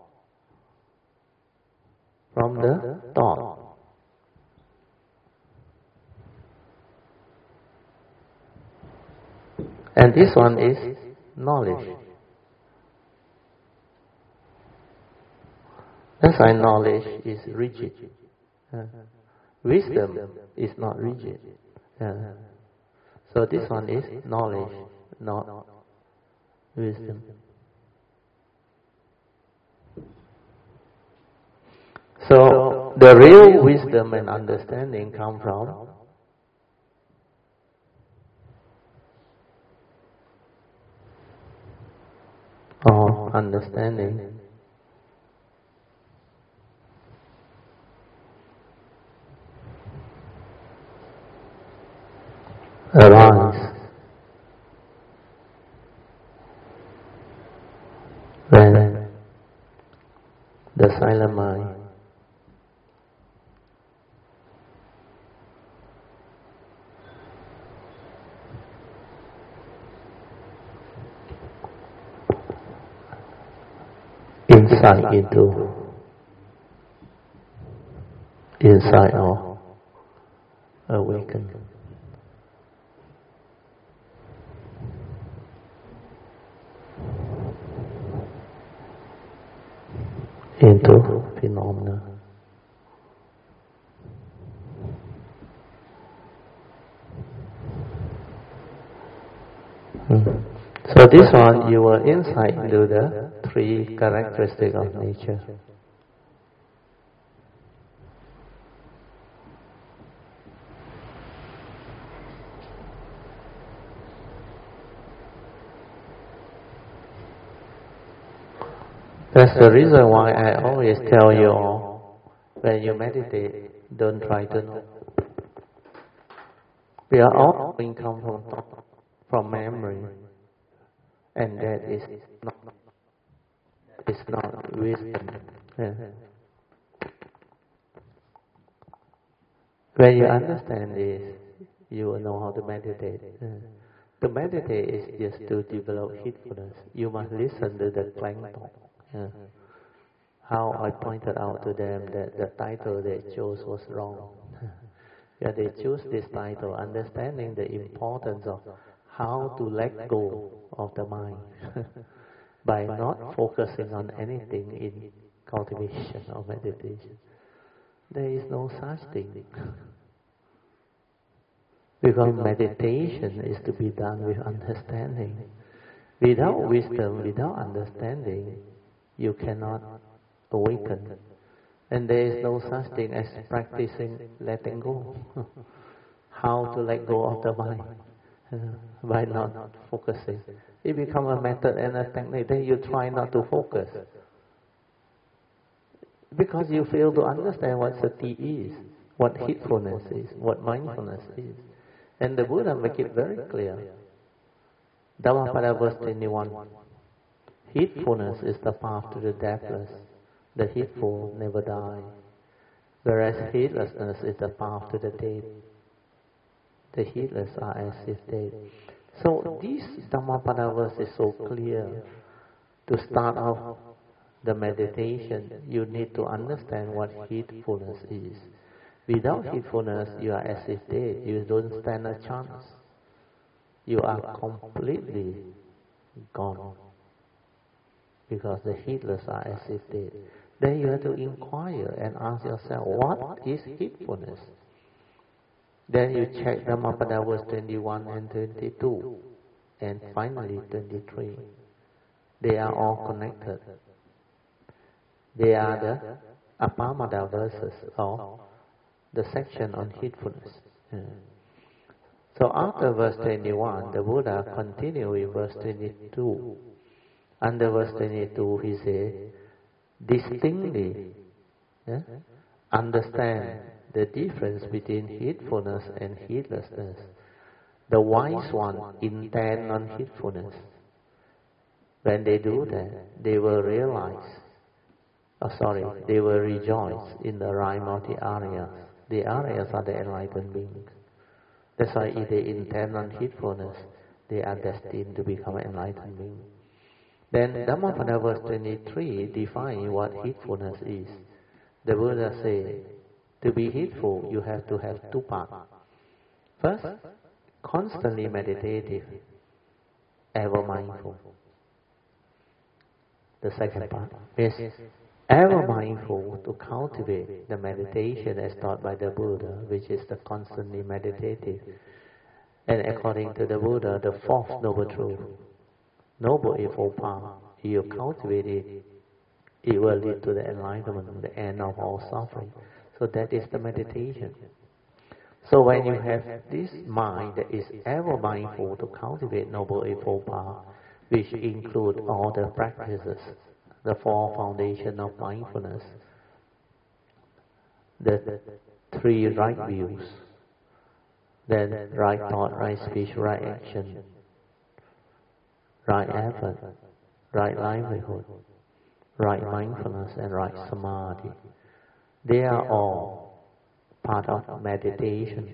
From the thought. And this one is knowledge. That's why knowledge is rigid. Uh, wisdom is not rigid. Uh, so this one is knowledge, not wisdom. So the real wisdom and understanding come from or understanding arise when the silent mind insight into insight or awaken. Into phenomena. Hmm. So this one, you will insight into the three characteristics of nature. That's the reason why I always tell you all, when you meditate, don't try to know. We are all come from thought, from memory, and that is not is not wisdom. Yeah. When you understand this, you will know how to meditate. Yeah. To meditate is just to develop heedfulness. You must listen to the plankton. Yeah. How I pointed out to them that the title they chose was wrong. Yeah, they choose this title, understanding the importance of how to let go of the mind by not focusing on anything in cultivation or meditation. There is no such thing. Because meditation is to be done with understanding. Without wisdom, without understanding, you cannot awaken. And there is no such thing as practicing letting go. How to let go of the mind uh, by not focusing. It becomes a method and a technique. Then you try not to focus. Because you fail to understand what sati is, what heedfulness is, what mindfulness is. And the Buddha make it very clear. Dhammapada verse twenty-one. Heedfulness is the path to the deathless. The heedful never die. Whereas heedlessness is the path to the dead. The heedless are as if dead. So this Dhammapada verse is so clear. To start off the meditation, you need to understand what heedfulness is. Without heedfulness, you are as if dead. You don't stand a chance. You are completely gone. Because the heedless are as if dead. Then you have to inquire and ask yourself, what is heedfulness? Then you check Dhammapada verse twenty-one and twenty-two, and finally twenty-three. They are all connected. They are the Appamada verses, or the section on heedfulness. Yeah. So after verse twenty-one, the Buddha continued with verse twenty-two. Under verse twenty-two, he said, distinctly yeah, understand the difference between heedfulness and heedlessness. The wise one intend on heedfulness. When they do that, they will realize, oh sorry, they will rejoice in the realm of the Aryas. The Aryas are the enlightened beings. That's why if they intend on heedfulness, they are destined to become enlightened beings. Then Dhammapada verse twenty-three defines what heedfulness is. The Buddha said, to be heedful, you have to have two parts. First, constantly meditative, ever mindful. The second part is ever mindful to cultivate the meditation as taught by the Buddha, which is the constantly meditative. And according to the Buddha, the fourth noble truth, Noble Eightfold Path, if you cultivate it, it will lead to the enlightenment, the end of all suffering. So that is the meditation. So when you have this mind that is ever mindful to cultivate Noble Eightfold Path, which include all the practices, the four foundations of mindfulness, the three right views, then right thought, right speech, right action, right effort, right livelihood, right mindfulness, and right samadhi. They are all part of meditation.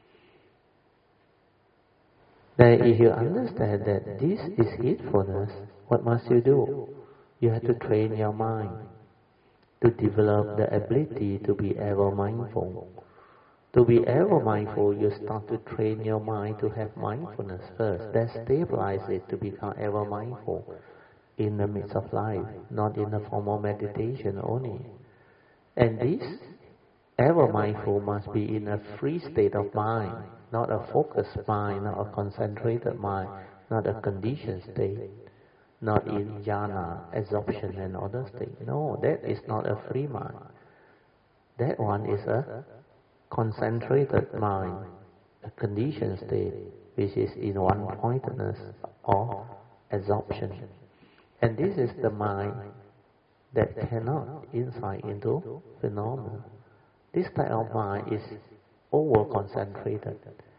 Then if you understand that this is heedfulness, what must you do? You have to train your mind to develop the ability to be ever mindful. To be ever mindful, you start to train your mind to have mindfulness first. Then stabilize it to become ever mindful in the midst of life, not in the formal meditation only. And this ever mindful must be in a free state of mind, not a focused mind, not a concentrated mind, not a conditioned state, not in jhana, absorption and other states. No, that is not a free mind. That one is a concentrated mind, a conditioned state, which is in one-pointedness or absorption. And this is the mind that cannot insight into phenomena. This type of mind is over-concentrated.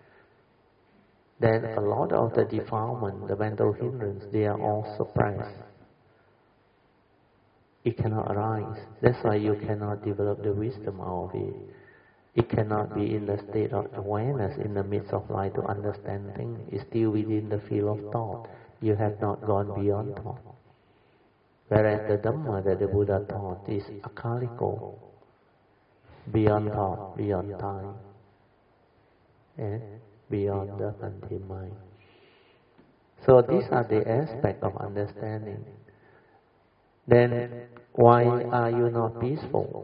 Then a lot of the defilement, the mental hindrance, they are all suppressed. It cannot arise. That's why you cannot develop the wisdom out of it. It cannot be in the state of awareness in the midst of life to understand things. It's still within the field of thought. You have not gone beyond thought. Whereas the Dhamma that the Buddha taught is akaliko, beyond thought, beyond time, and beyond the contained mind. So these are the aspects of understanding. Then why are you not peaceful?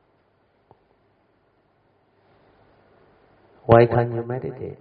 Why can't you meditate?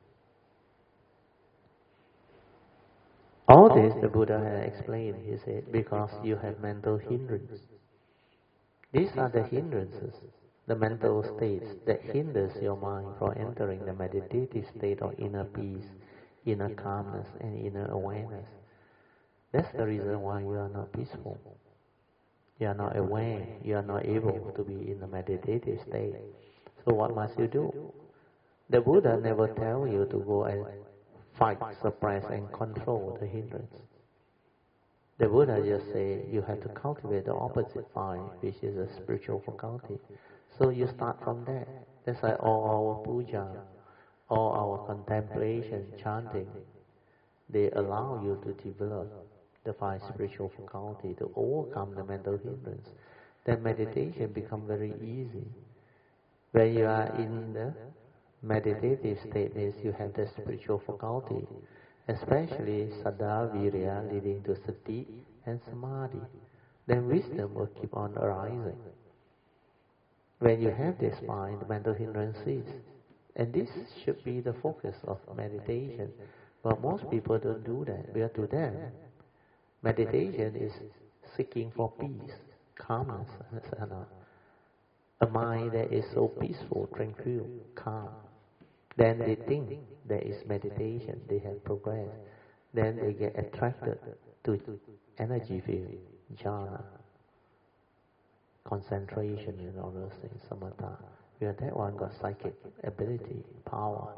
All this the Buddha had explained. He said, because you have mental hindrance. These are the hindrances, the mental states that hinders your mind from entering the meditative state of inner peace, inner calmness, and inner awareness. That's the reason why you are not peaceful. You are not aware. You are not able to be in the meditative state. So what must you do? The Buddha never tell you to go and fight, suppress, and control the hindrance. The Buddha just say you have to cultivate the opposite mind, which is a spiritual faculty. So you start from there. That's why all our puja, all our contemplation, chanting, they allow you to develop the five spiritual faculty to overcome the mental hindrance. Then meditation becomes very easy. When you are in the meditative state, is you have the spiritual faculty, especially Saddha Virya leading to Sati and Samadhi. Then wisdom will keep on arising. When you have this mind, the mental hindrance ceases. And this should be the focus of meditation. But most people don't do that. Because to them, Meditation is seeking for peace, calmness, and a mind that is so peaceful, tranquil, calm. Then they think there is meditation, they have progressed. Then they get attracted to energy field, jhana, concentration, and all those things, samatha. Where that one got psychic ability, power.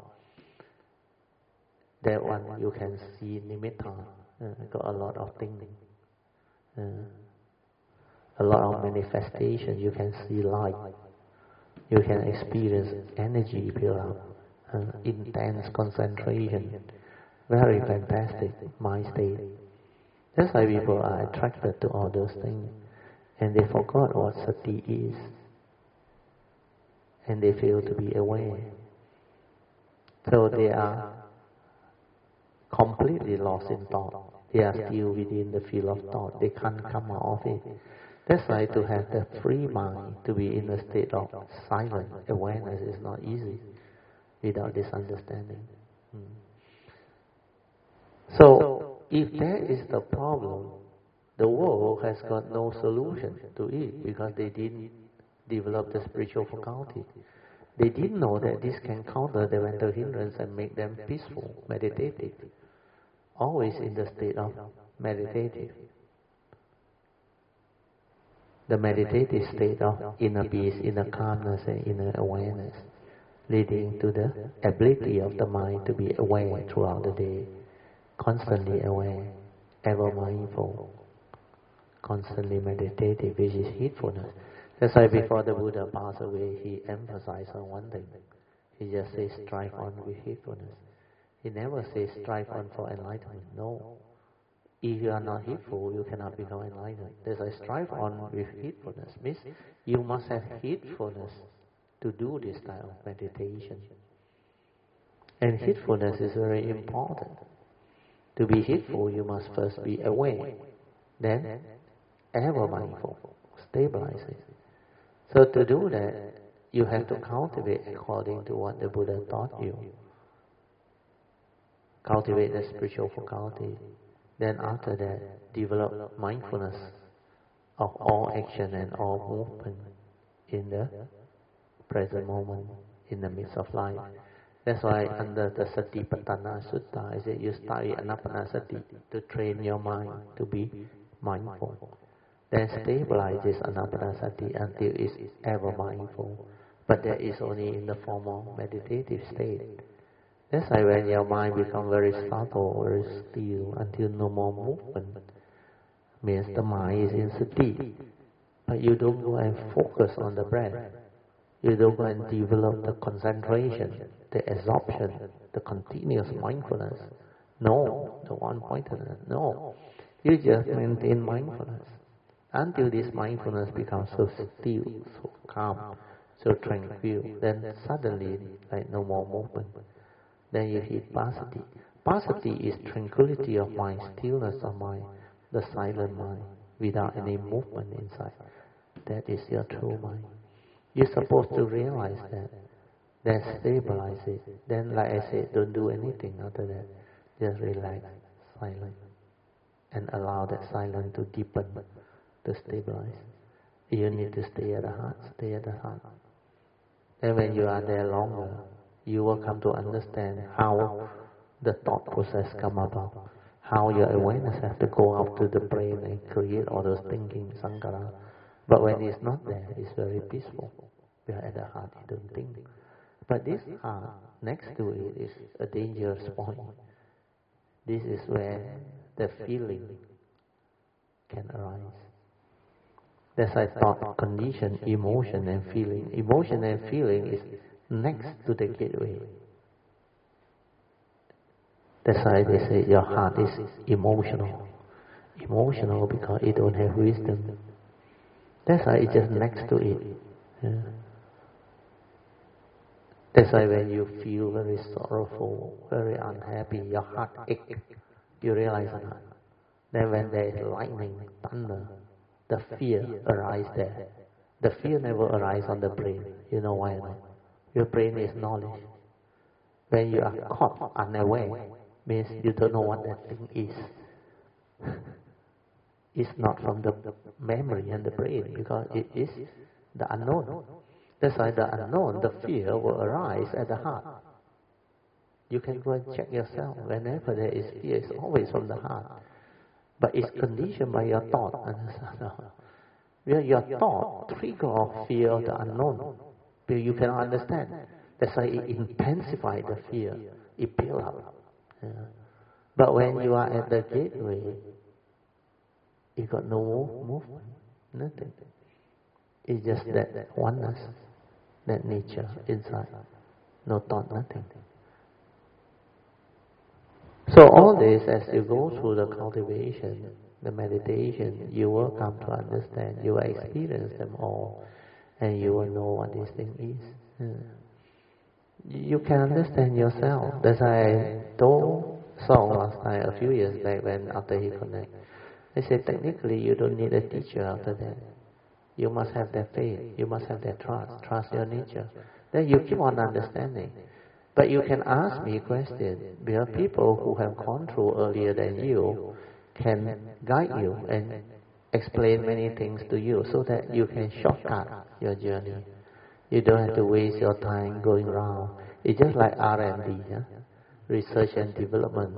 That one you can see nimitta, uh, got a lot of things, uh, a lot of manifestation. You can see light, you can experience energy build up, uh, intense concentration, very fantastic mind state. That's why people are attracted to all those things, and they forgot what sati is, and they fail to be aware. So they are completely lost in thought. They are still within the field of thought. They can't come out of it. That's why to have the free mind, to be in a state of silent awareness is not easy without this understanding. Hmm. So, if that is the problem, the world has got no solution to it because they didn't develop the spiritual faculty. They didn't know that this can counter the mental hindrance and make them peaceful, meditative, always in the state of meditative. The meditative state of inner peace, inner calmness, and inner awareness, leading to the ability of the mind to be aware throughout the day, constantly aware, ever mindful, constantly meditative, which is heedfulness. That's why before the Buddha passed away, he emphasized on one thing. He just says, strive on with heedfulness. He never says, strive on for enlightenment. No. If you are not heedful, you cannot become enlightened. That's why strive on with heedfulness. Means you must have heedfulness to do this type of meditation. And heedfulness is very important. To be heedful, you must first be aware. Then, ever mindful. Stabilize it. So to do that, you have to cultivate according to what the Buddha taught you. Cultivate the spiritual faculty. Then after that, develop mindfulness of all action and all movement in the present moment, in the midst of life. That's why under the Satipatthana Sutta, I said you study Anapanasati to train your mind to be mindful. Then stabilize this Anapanasati until it's ever mindful. But that is only in the form of meditative state. That's why when your mind becomes very subtle, very still, until no more movement, means the mind is in sati. But you don't go and focus on the breath. You don't go and develop the concentration, the absorption, the continuous mindfulness. No, the one-pointedness. No. You just maintain mindfulness until this mindfulness becomes so still, so calm, so tranquil. Then suddenly, like no more movement. Then you hit passaddhi. Passaddhi is tranquility of mind, stillness of mind, the silent mind, without any movement inside. That is your true mind. You're supposed to realize that. Then stabilize it. Then, like I said, don't do anything after that. Just relax, silent, and allow that silence to deepen, to stabilize. You need to stay at the heart, stay at the heart. And when you are there longer, you will come to understand how the thought process come about, how your awareness has to go out to the brain and create all those thinking, sankhara. But when it's not there, it's very peaceful. We are at the heart, you don't think. But this heart, next to it, is a dangerous point. This is where the feeling can arise. That's why thought, condition, emotion and feeling. Emotion and feeling is next to the gateway. That's why they say your heart is emotional. Emotional because it don't have wisdom. That's why it's just next to it. Yeah. That's why when you feel very sorrowful, very unhappy, your heart aches, you realize that. Then when there is lightning, thunder, the fear arises there. The fear never arises on the brain. You know why not? Your brain is knowledge. When you are caught unaware, means you don't know what that thing is. is not from the memory and the brain, because it is the unknown. That's why the unknown, the fear, will arise at the heart. You can go and check yourself. Whenever there is fear, it's always from the heart. But it's conditioned by your thought. Where your thought trigger of fear of the unknown, where you cannot understand. That's why it intensifies the fear. It builds up. Yeah. But when you are at the gateway, you got no movement, nothing. It's just that oneness, that nature inside. No thought, nothing. So all this, as you go through the cultivation, the meditation, you will come to understand, you will experience them all, and you will know what this thing is. Yeah. You can understand yourself. That's why I told Song last time, a few years back, when after he connected, I said, technically you don't need a teacher after that. You must have that faith, you must have that trust, trust your nature. Then you keep on understanding. But you can ask me questions, because people who have gone through earlier than you can guide you and explain many things to you, so that you can shortcut your journey. You don't have to waste your time going around. It's just like R and D, yeah? Research and development,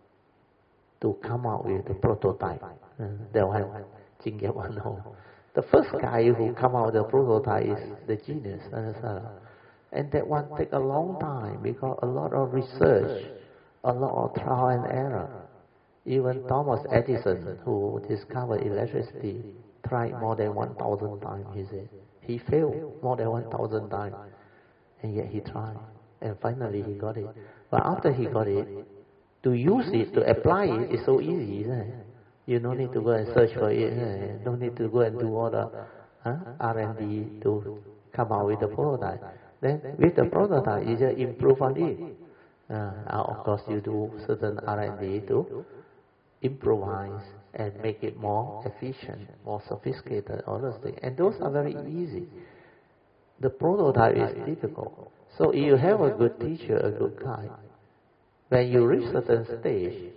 to come out with the prototype. Uh, that one, Jing Yap Wan Ho. The first guy who come out with the prototype is the genius. Uh, and that one take a long time, because a lot of research, a lot of trial and error. Even Thomas Edison, who discovered electricity, tried more than one thousand times, he said. He failed more than one thousand times, and yet he tried. And finally he got it. But after he got it, to use it, to apply it, is so easy, isn't it? You don't need to go and search for it. You don't need to go and do all the huh, R and D to come out with the prototype. Then with the prototype, you just improve on it. Uh, of course, you do certain R and D to improvise and make it more efficient, more sophisticated, all those things. And those are very easy. The prototype is difficult. So if you have a good teacher, a good guide, when you reach a certain stage,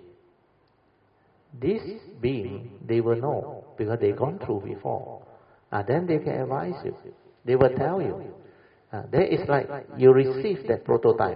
this being, they will know, because they've gone through before. And then they can advise you. They will tell you. Uh, then it's like you receive that prototype.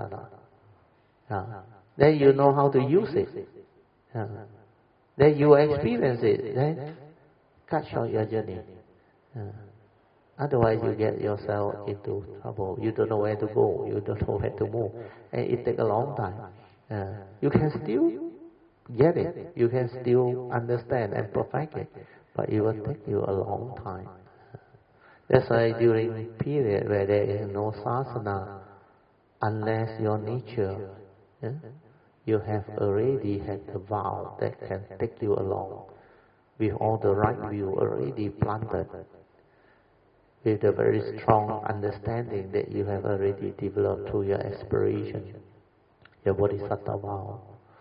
Uh, then you know how to use it. Uh, then you experience it. Then cut short your journey. Uh, otherwise you get yourself into trouble. You don't know where to go. You don't know where to move. And it takes a long time. Uh, you can still get it. You can still understand and perfect it. But it will take you a long time. That's why during period where there is no sasana, unless your nature, yeah, you have already had a vow that can take you along, with all the right view already planted, with a very strong understanding that you have already developed through your aspiration, your bodhisattva vow,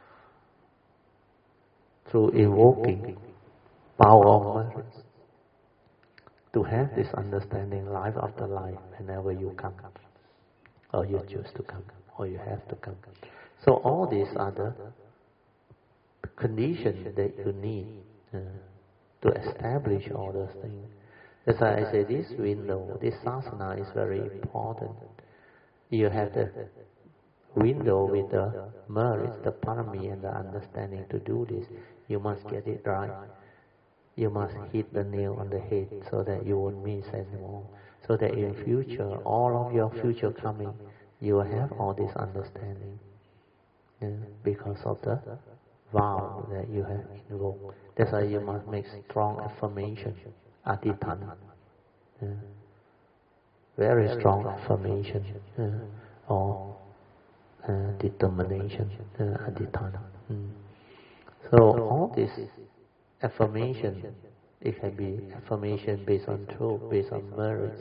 through evoking power of merit, to have this understanding life after life whenever you come, or you choose to come, or you have to come. So all these are the conditions that you need uh, to establish all those things. That's why I say this window, this sasana is very important. You have the window with the merits, the parami and the understanding to do this. You must get it right. You must hit the nail on the head so that you won't miss anymore. So that in future, all of your future coming, you will have all this understanding. Yeah, because of the vow that you have invoked. That's why you must make strong affirmation, adhitthana. Yeah. Very strong affirmation, yeah. Or uh, determination, uh, adhitthana. Mm. So all this affirmation, it can be affirmation based on truth, based on merits,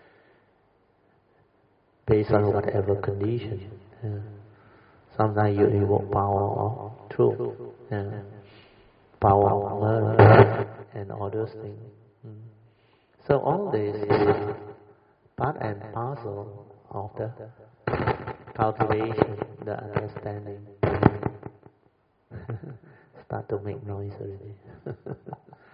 based on whatever condition. Yeah. Sometimes you evoke power of truth, yeah. Power of merit, and all those things. Mm. So all this is part and parcel of the cultivation, the understanding. Start to make noise already.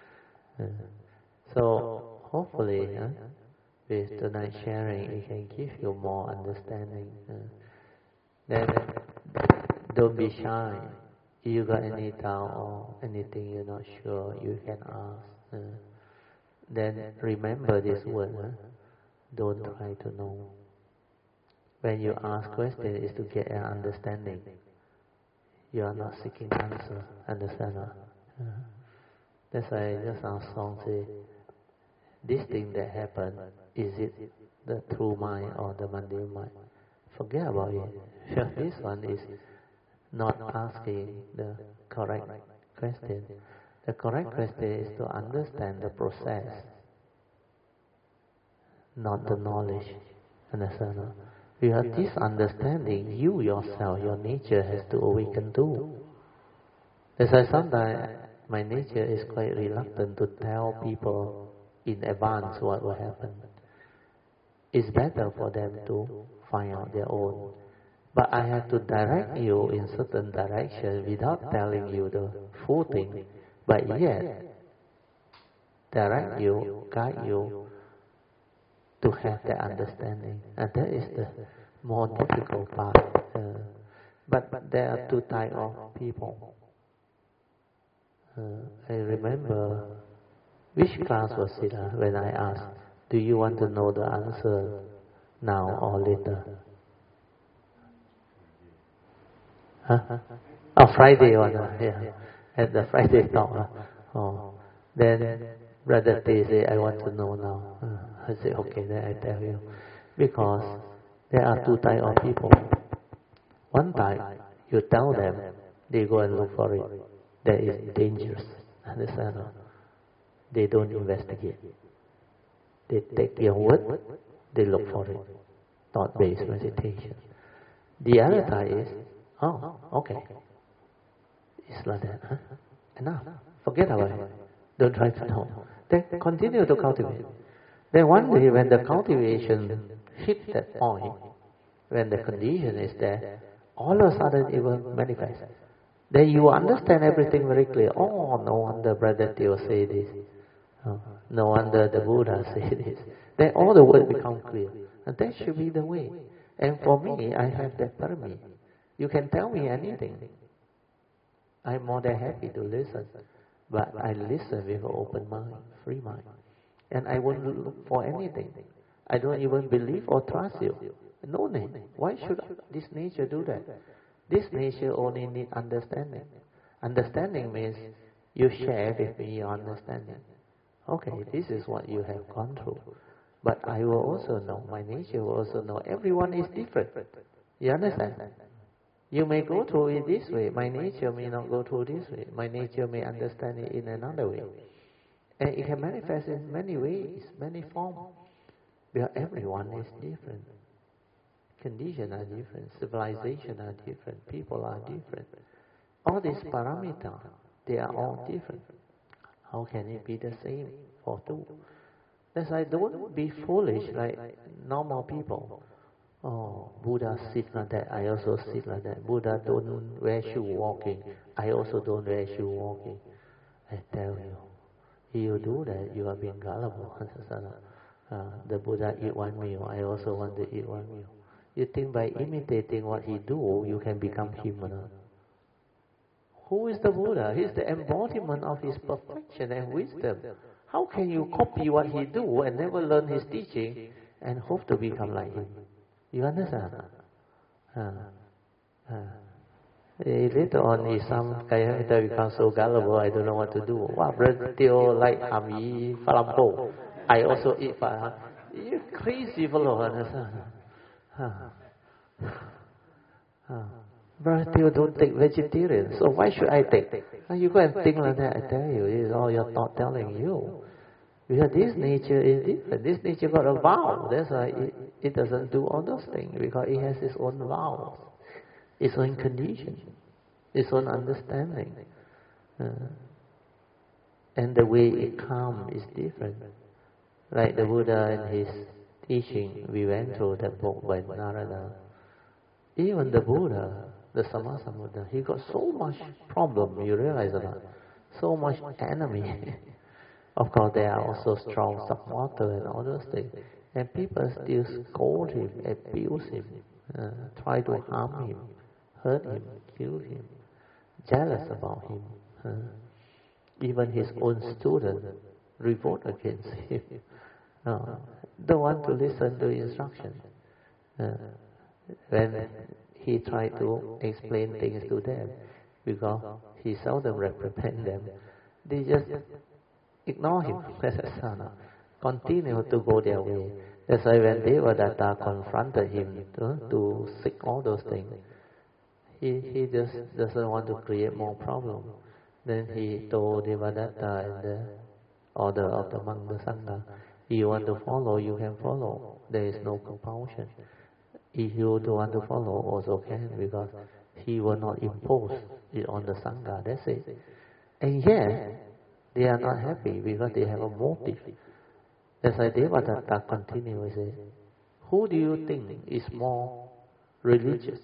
Uh, so hopefully, uh, with tonight sharing, it can give you more understanding. Uh, then don't be shy. If you got any doubt or anything you're not sure, you can ask. Uh, then remember this word. Uh, don't try to know. When you ask question, is to get an understanding. You are not seeking answer. Understand? Uh, that's why just our song say, this thing that happened, is it the true mind or the mundane mind? Forget about it. Because this one is not asking the correct question. The correct question is to understand the process, not the knowledge. Understand? Without this understanding, you yourself, your nature has to awaken too. That's why sometimes my nature is quite reluctant to tell people in advance what will happen. It's better for them to find out their own. But I have to direct you in certain direction without telling you the full thing, but yet direct you, guide you to have that understanding. And that is the more difficult part. Uh, but, but there are two types of people. Uh, I remember, which class was it uh, when I asked, do you want to know the answer now or later? Huh? Oh, Friday one, uh, yeah. At the Friday talk. Uh, oh. Then Brother T say, I want to know now. Uh, I say, okay, then I tell you. Because there are two types of people. One type, you tell them, they go and look for it. That is dangerous. Understand? They don't investigate. They take your word, they look for it. Thought-based meditation. The other type is, oh, okay. It's like that. Huh? Enough. Forget about it. Don't try to know. Then continue to cultivate. Then one day when the cultivation hit that point, when the condition is there, all of a sudden it will manifest. Then you understand everything very clear. Oh, no wonder Brother Teo say this. Oh, no wonder the Buddha say this. Then all the words become clear. And that should be the way. And for me, I have that permit. You can tell me anything. I'm more than happy to listen. But I listen with an open mind, free mind. And I won't look for anything. I don't even believe or trust you. No need. Why should this nature do that? This nature only needs understanding. Understanding means you share with me your understanding. Okay, this is what you have gone through. But I will also know, my nature will also know. Everyone is different. You understand? You may go through it this way. My nature may not go through this way. My nature may understand it in another way. And it can manifest in many ways, many forms. Because everyone is different. Conditions are different. Civilization are different. People are different. All these parameters, they are all different. How can it be the same for two? That's why don't be foolish like normal people. Oh, Buddha sit like that, I also sit like that. Buddha don't wear shoe walking, I also don't wear shoe walking. I tell you, if you do that, you are being gullible. uh, the Buddha eat one meal, I also want to eat one meal. You think by imitating what he do, you can become him or not? Who is the Buddha? He is the embodiment of his perfection and wisdom. How can you copy what he do and never learn his teaching and hope to become like him? You understand? Uh, uh. Later on, if some guy becomes so gullible, I don't know what to do. Wow, Brother Teo like Hami Falampo. I also eat Falam. You're crazy fellow, understand? Uh, uh. Brother Teo don't take vegetarian, so why should I take? Uh, you go and think like that, I tell you, it is all your thought telling you. Because this nature is different. This nature got a vow. That's why it, it doesn't do all those things. Because it has its own vows, its own condition, its own understanding. Uh, and the way it comes is different. Like the Buddha in his teaching, we went through that book by Narada. Even the Buddha, the Sammasambuddha, he got so much problem, you realize or not? So much enemy. Of course, there are also strong supporters and all those things. And people still scold him, abuse him, uh, try to harm him, hurt him, kill him, jealous about him. Uh, even his own students revolt against him. Uh, don't want to listen to instruction. Uh, when he tried to explain things to them, because he seldom reprimand them, they just ignore him. Continue to go their way. That's why when Devadatta confronted him to, to seek all those things, he, he just doesn't want to create more problems. Then he told Devadatta and the order of the monk, the Sangha, if you want to follow, you can follow. There is no compulsion. If you don't want to follow, also can, because he will not impose it on the Sangha. That's it. And yet, they are not happy because they have a motive. That's why Devadatta continues to say, who do you think is more religious?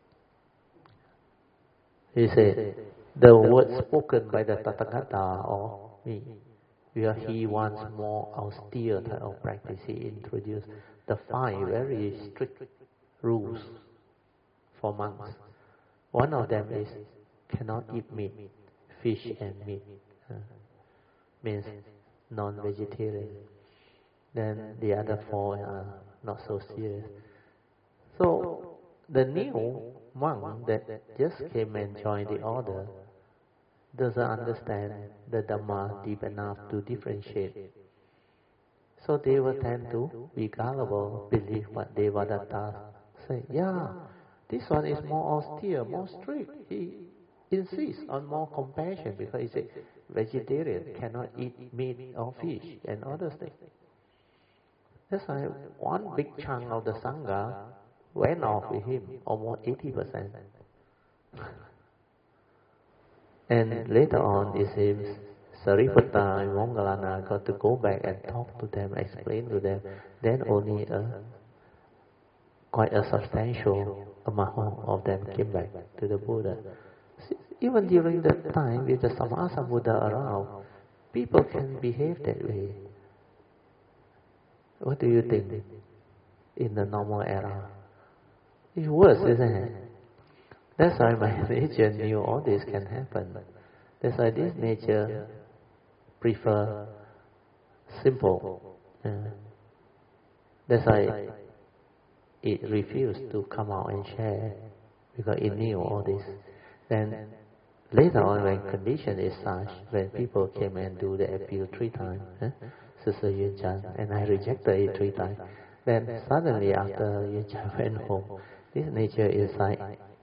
He said, the word spoken by the Tathagata or me. Because he wants more austere type of practice. He introduced the five very strict rules for monks. One of them is cannot eat meat, fish and meat. Uh, means non-vegetarian. Then the other four are not so serious. So the new monk that just came and joined the order doesn't understand the Dhamma deep enough to differentiate. So they will tend to be gullible, believe what Devadatta say. Yeah, this one is more austere, more strict. He insists on more compassion because he says vegetarian cannot eat meat or fish and other things. That's why one big chunk of the Sangha went off with him, almost eighty percent. And later on, it seems Sariputta and Moggallana got to go back and talk to them, explain to them. Then only a, quite a substantial amount of them came back to the Buddha. Even during that time, with the Sammasa Buddha around, people can behave that way. What do you think in the normal era? It's worse, isn't it? That's why my nature knew all this can happen. That's why this nature prefer simple. Uh, that's why it refused to come out and share, because it knew all this. Then later on, when condition is such, when people came and do the appeal three times, eh? Sister Yuen Chan, and I rejected it three times. Then suddenly after Yuen Chan went home, this nature is like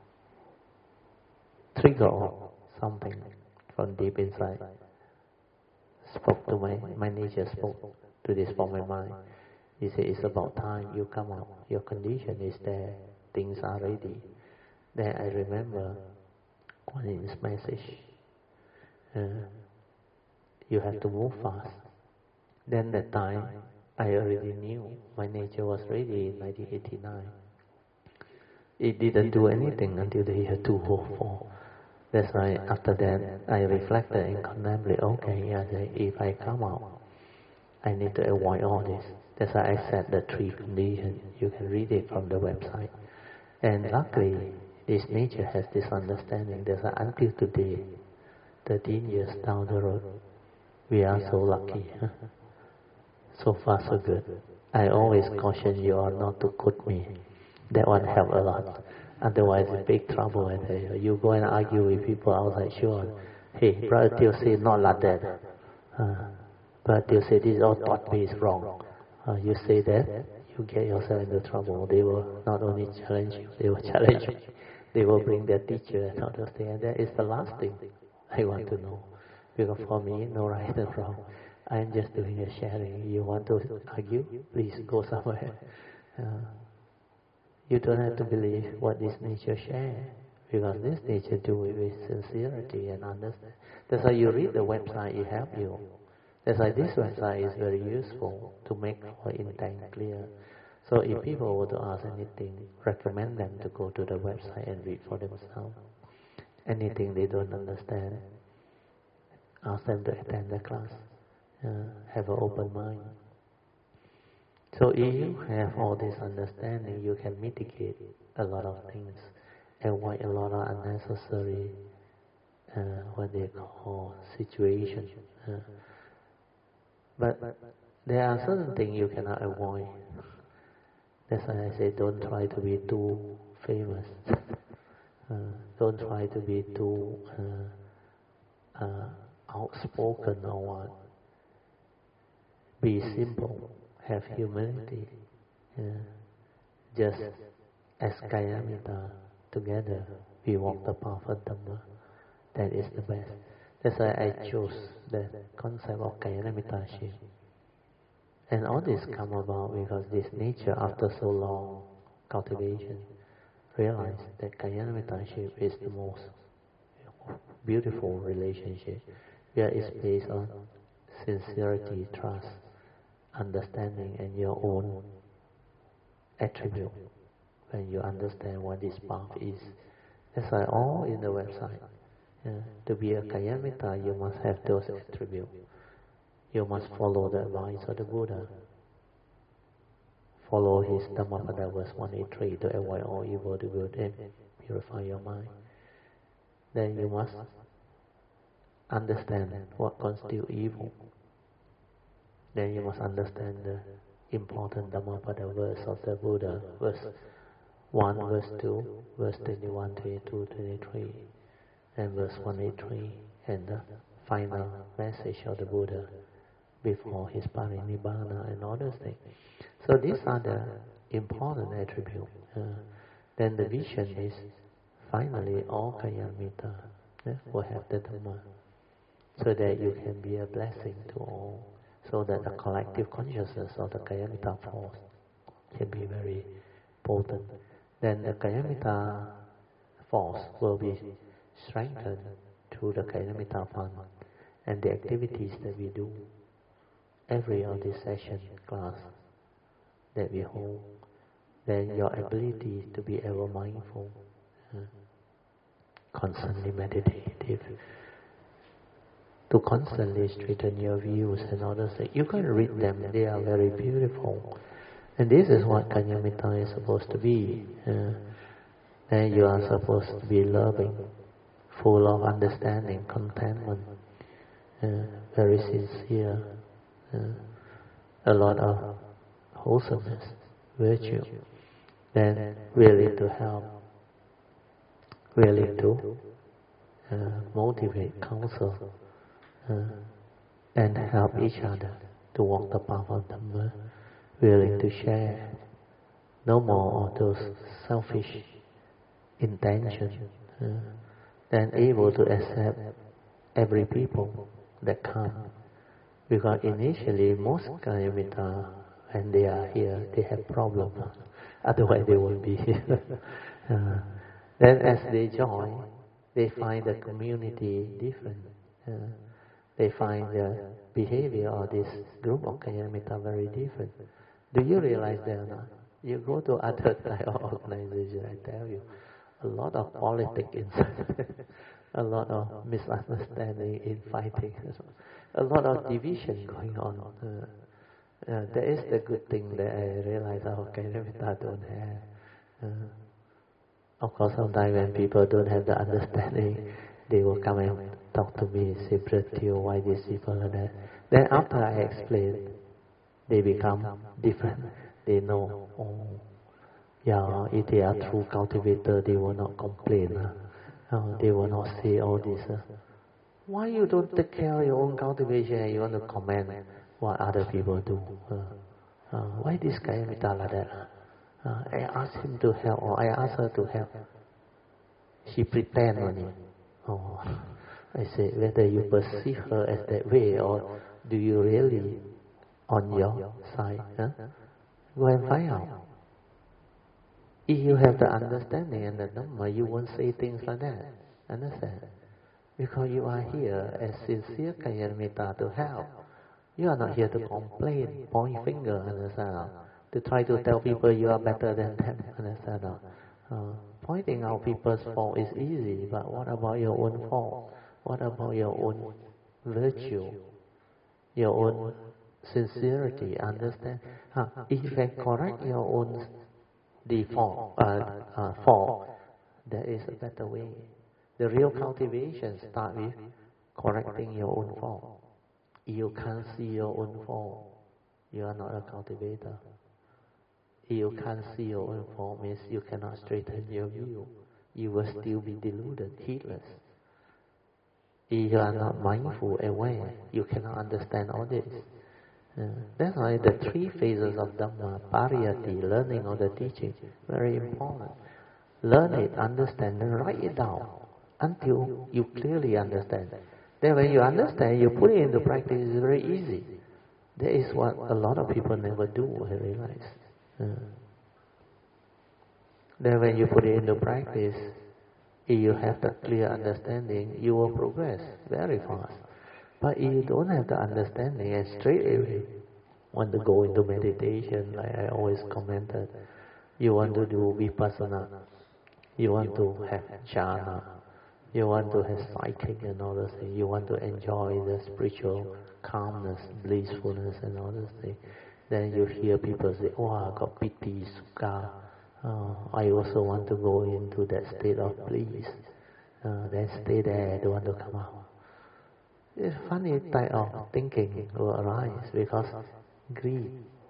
trigger or something from deep inside. Spoke to my, my nature spoke to this from my mind. He said, it's about time you come out. Your condition is there. Things are ready. Then I remember Kuan Yin's message. Uh, you have to move fast. Then that time, I already knew my nature was ready in nineteen eighty-nine. It didn't do anything until the year two thousand four. That's why after that, I reflected and contemplated, okay, yeah, if I come out, I need to avoid all this. That's why I set the three conditions. You can read it from the website. And luckily, this nature has this understanding. That's why until today, thirteen years down the road, we are so lucky. So far, so good. I always caution you all not to quote me. That one helped a lot. Otherwise, it's big trouble. And uh, you go and argue with people outside, sure. Hey, Brother Teo say not like that. Uh, Brother Teo say this all taught me is wrong. Uh, you say that, you get yourself into trouble. They will not only challenge you, they will challenge you. They will bring their teacher and all those things. And that is the last thing I want to know. Because for me, no right and wrong. I am just doing a sharing. You want to argue? Please go somewhere. Uh, you don't have to believe what this nature shares, because this nature do it with sincerity and understand. That's why you read the website, it helps you. That's why this website is very useful to make our intent clear. So if people were to ask anything, recommend them to go to the website and read for themselves. Anything they don't understand, ask them to attend the class. uh, have an open mind. So if you have all this understanding, you can mitigate a lot of things, avoid a lot of unnecessary, uh, what they call situation. Uh, but there are certain things you cannot avoid. That's why I say don't try to be too famous. uh, don't try to be too uh, uh, outspoken or what. Be simple. Have humility. Yeah. Just as Kayamita, together we walk the path of Dhamma. That is the best. That's why I chose the concept of Kalyanamitaship. And all this come about because this nature, after so long cultivation, realize that Kalyanamitaship is the most beautiful relationship, where it's based on sincerity, trust, understanding, and your own attribute. When you understand what this path is, that's why all in the website. Yeah. To be a Kalyamita, you must have those attributes. You must follow the advice of the Buddha. Follow his Dhammapada verse one eighty-three to avoid all evil, do good, and purify your mind. Then you must understand what constitutes evil. Then you must understand the important Dhammapada verse of the Buddha, verse one, verse two, verse twenty-one, twenty-two, twenty-three, and verse one eighty-three, and the final message of the Buddha before his parinibbana and all those things. So these are the important attributes. Uh, then the vision is finally all Kalyamita yeah, will have the Dhamma, so that you can be a blessing to all, so that the collective consciousness of the Kalyamita force can be very potent. Then the Kalyamita force will be strengthened through the Kalyamita fund and the activities that we do. Every of these session class that we hold, then your ability to be ever mindful, uh, constantly meditative, to constantly straighten your views and others. You can read them; they are very beautiful, and this is what Kalyamita is supposed to be. Uh, and you are supposed to be loving, full of understanding, contentment, uh, very sincere. Uh, a lot of wholesomeness, virtue, then willing to help, willing to uh, motivate, counsel, uh, and help each other to walk the path of Dhamma, willing to share. No more of those selfish intentions, uh, then able to accept every people that come. Because initially, most Kalyamita, when they are here, they have problems. Otherwise, they won't be here. uh, then, as they join, they find the community different. Uh, they find the behavior of this group of Kalyamita very different. Do you realize that or not? You go to other type of organization, I tell you, a lot of politics inside, a lot of misunderstanding, infighting. A lot of division going on. Uh, uh, that is the good thing that I realize our Kalyamita don't have. Uh, of course, sometimes when people don't have the understanding, they will come and talk to me, say, Pratyo, why these people are that. Then after I explain, they become different. They know, oh, yeah, if they are true cultivator, they will not complain. Uh, uh, they will not say all this. Uh, Why you don't take care of your own cultivation and you want to comment what other people do? Uh, uh, why this Kalyamita like that? Uh, I asked him to help, or I asked her to help. She pretend only. Oh, I say, whether you perceive her as that way or do you really on your side? Huh? Go and find out. If you have the understanding and the Dhamma, you won't say things like that. Understand? Because you are here as sincere Kalyamita to help. You are not here to complain, point finger, understand? To try to tell people you are better than them, understand? Uh, pointing out people's fault is easy, but what about your own fault? What about your own virtue? your own sincerity, understand. Uh, if you can correct your own default, uh, uh, fault, there is a better way. The real cultivation starts with correcting your own fault. If you can't see your own fault, you are not a cultivator. If you can't see your own fault, means you cannot straighten your view. You will still be deluded, heedless. If you are not mindful, aware, you cannot understand all this. Uh, that's why the three phases of Dhamma, pariyati, learning of the teaching, very important. Learn it, understand, and write it down until you clearly understand. Then when you understand, you put it into practice, it's very easy. That is what a lot of people never do, I realize. Uh, then when you put it into practice, if you have the clear understanding, you will progress very fast. But if you don't have the understanding and straight away want to go into meditation, like I always commented, you want to do vipassana, you want to have jhana, you want to have psychic and all those things, you want to enjoy the spiritual calmness, blissfulness and all those things, then you hear people say, oh, I got piti, sukha, uh, I also want to go into that state of bliss, uh, then stay there, don't want to come out. This funny type of thinking will arise because greed,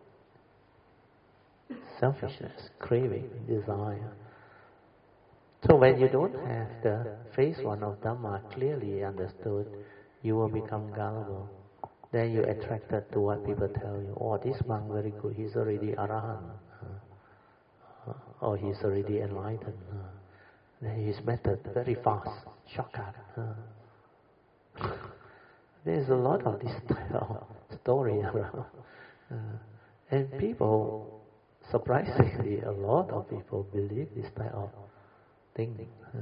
selfishness, craving, desire. So when you don't have the phase one of Dhamma clearly understood, you will become gullible. Then you're attracted to what people tell you. Oh, this monk very good, he's already Arahant. Uh, or he's already enlightened. Uh, then his method very fast, shortcut. Uh. There's a lot of this type of story around. Uh, and people, surprisingly, a lot of people believe this type of thing. Uh,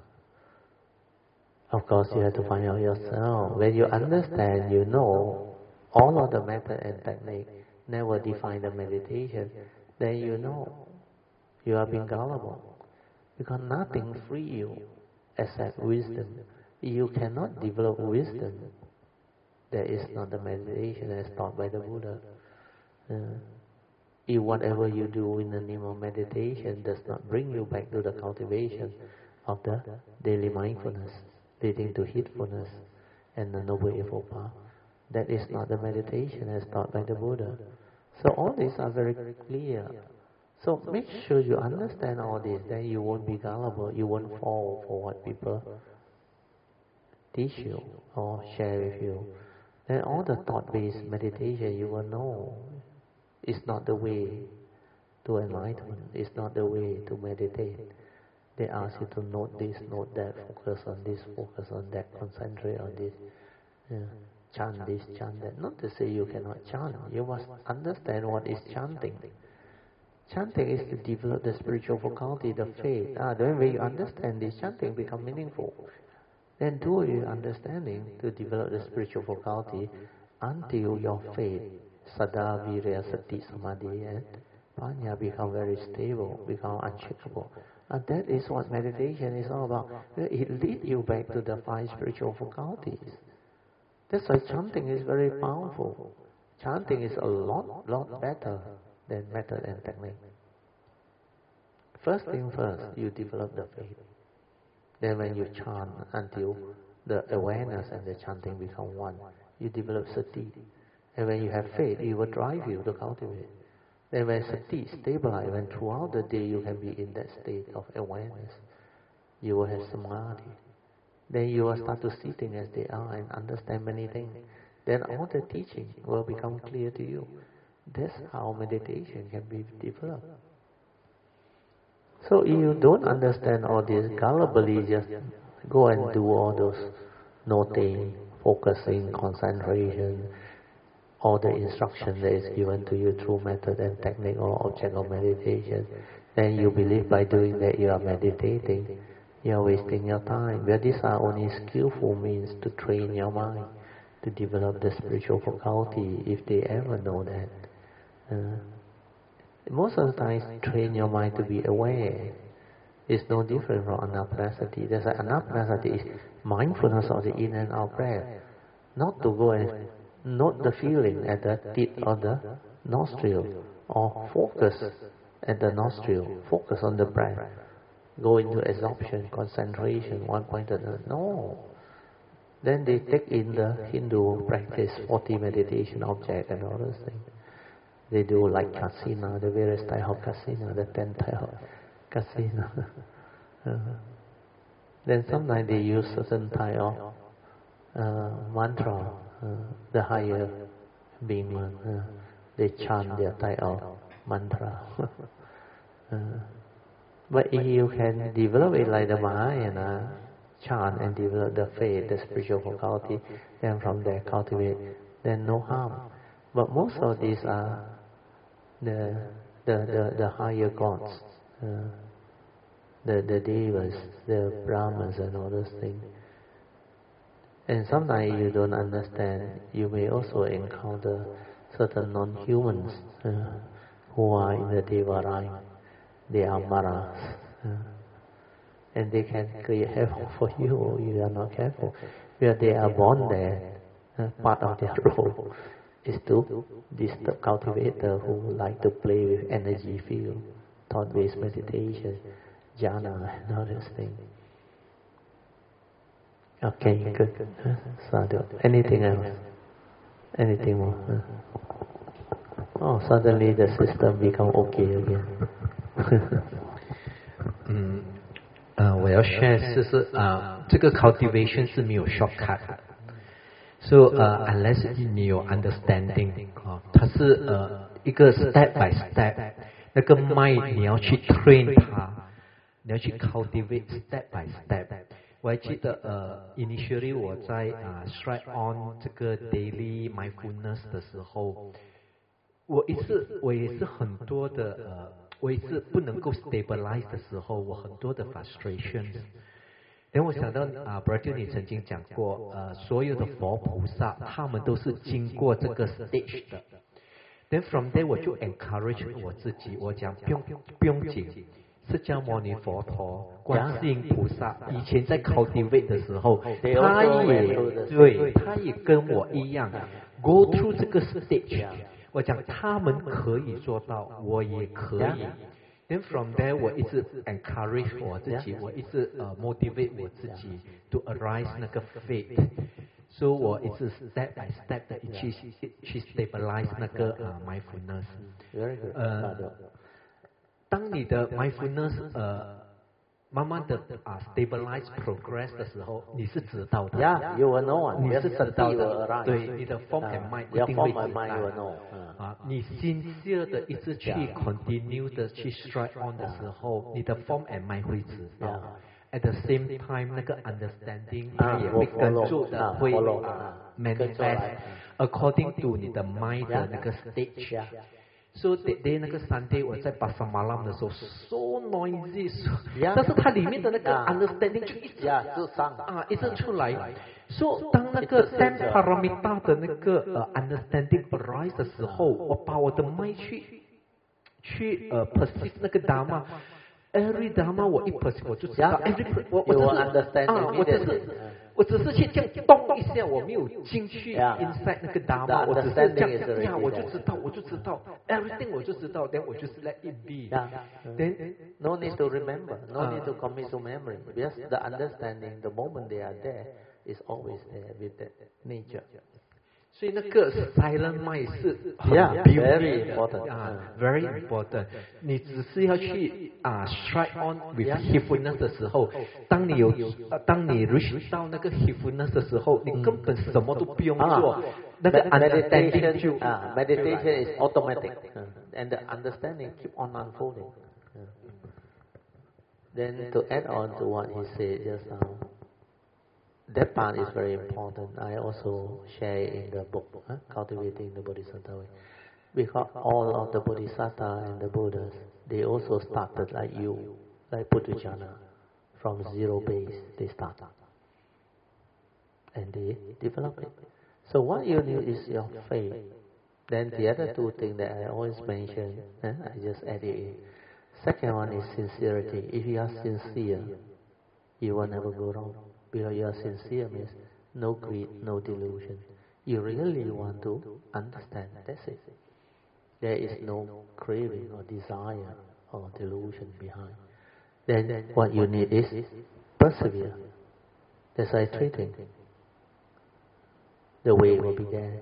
of course, you have to find out yourself. When you understand, you know, all of the method and technique never define the meditation, then you know you are being gullible. Because nothing free you except wisdom. You cannot develop wisdom. That is not the meditation as taught by the Buddha. Uh, if whatever you do in the name of meditation does not bring you back to the cultivation of the daily mindfulness, leading to heedfulness and the Noble Eightfold Path, that is not the meditation as taught by the Buddha. So all these are very clear. So make sure you understand all this, then you won't be gullible, you won't fall for what people teach you or share with you. Then all the thought-based meditation, you will know it's not the way to enlightenment. It's not the way to meditate. They ask you to note this, note that, focus on this, focus on that, concentrate on this, yeah. Chant this, chant that. Not to say you cannot chant. You must understand what is chanting. Chanting is to develop the spiritual faculty, the faith. Ah, then when you understand this, chanting becomes meaningful. Then do it with understanding to develop the spiritual faculty until your faith, Saddha, Virya, Sati, Samadhi, and Panya become very stable, become unshakable. And that is what meditation is all about. It leads you back to the five spiritual faculties. That's why chanting is very powerful. Chanting is a lot, lot better than method and technique. First thing first, you develop the faith. Then when you chant until the awareness and the chanting become one, you develop sati. And when you have faith, it will drive you to cultivate. Then when sati stabilize, when throughout the day you can be in that state of awareness, you will have samadhi. Then you will start to see things as they are and understand many things. Then all the teaching will become clear to you. That's how meditation can be developed. So if you don't understand all this, gullibly just go and do all those noting, focusing, concentration, all the instruction that is given to you through method and technique or object of meditation, then you believe by doing that you are meditating. You are wasting your time. But these are only skillful means to train your mind to develop the spiritual faculty, if they ever know that. Uh, most of the time, train your mind to be aware. It's no different from anapanasati. That's why anapanasati is mindfulness of the in and out breath. Not to go and note the feeling at the tip of the nostril, or focus at the nostril, focus on the breath, go into absorption, concentration, one point another. No. Then they take in the Hindu practice, forty meditation object and all those things. They do like kasina, the various type of kasina, the ten type of kasina. uh, then sometimes they use certain type of uh, mantra, uh, the higher being, uh, they chant their type of mantra. uh, but if you can develop it like the Mahayana, chant and develop the faith, the spiritual faculty, then from there cultivate, then no harm. But most of these are the the the, the higher gods, uh, the the devas, the brahmas and all those things. And sometimes you don't understand, you may also encounter certain non-humans uh, who are in the deva line. They are maras. Uh, and they can create havoc for you if you are not careful. Where they are born there, uh, part of their role is to disturb cultivator who like to play with energy field, thought-based meditation, jhana, and all those things. Okay, good. Uh, sadhu. Anything else? Anything more? Uh. Oh, suddenly the system become okay again. 嗯，呃，我要 share 就是啊，这个 cultivation 是没有 shortcut 的。So 呃 unless 你有 understanding 啊，它是呃一个 step by step， 那个 mind 你要去 train 它，你要去 cultivate step by step。我还记得呃 initially 我在啊 strike on 这个 daily mindfulness 的时候，我一次我也是很多的呃。我也是不能够 stabilize 的时候，我很多的 frustrations。然后我想到啊 ，Brother 你曾经讲过，呃，所有的佛菩萨他们都是经过这个 stage 的。Then from there 我就 encourage 我自己，我讲不用不用紧，释迦牟尼佛陀、观世音菩萨以前在 cultivate 的时候，他也对，他也跟我一样 go through 这个 stage。我讲他们可以做到，我也可以。Then from there 我一直 encourage 我自己，我一直呃 motivate 我自己 to arise 那个 faith。所以我一直 step by step 的去去 stabilize 那个呃 mindfulness。呃，当你的 mindfulness 呃慢慢的啊 stabilize progress 的时候，你是知道的。 Yeah, you will know. 你是知道的。对，你的 form and mind 一定会知道。啊，你 sincere 的一直去 continue 的去 strike on 的时候，你的 form and mind 会知道。At the same time， 那个 understanding 它也会跟住的会 manifest according to 你的 mind 的那个 stage。So that day 那个 Sunday 我在巴沙马拉的时候 so noisy， 但是它里面的那个 understanding 就一直啊一直出来。So 当那个 ten paramita 的那个呃 understanding arise 的时候，我把我的 mind 去去呃 perceive 那个 dharma。Every dharma 我一 perceive 我就知道 ，every 我我只是啊我只是我只是去这样动一下，我没有进去 inside 那个 dharma， 我只是这样呀，我就知道我就知道 everything 我就知道 ，then 我就是 let it be。Then no need to remember, no need to commit to memory. Just the understanding, the moment they are there is always there with that nature. 所以那个 silent mind 是很 very important 啊 ，very important。你只是要去啊 strike on with heedfulness 的时候，当你有当你 reach 到那个 heedfulness 的时候，你根本什么都不用做，那个 understanding 就啊 meditation is automatic and the understanding keep on unfolding. Then to add on to what he said just now.That part is very important. I also share in the book, huh? Cultivating the Bodhisattva Way. Because all of the Bodhisattva and the Buddhas, they also started like you, like Puthujjana. From zero base, they start. And they develop it. So what you need is your faith. Then the other two things that I always mention, huh? I just add it in. Second one is sincerity. If you are sincere, you will never go wrong. Because you are sincere means no greed, no delusion. You really want to understand, that's it. There is no craving or desire or delusion behind. Then what you need is persevere. That's why treating. The way will be there.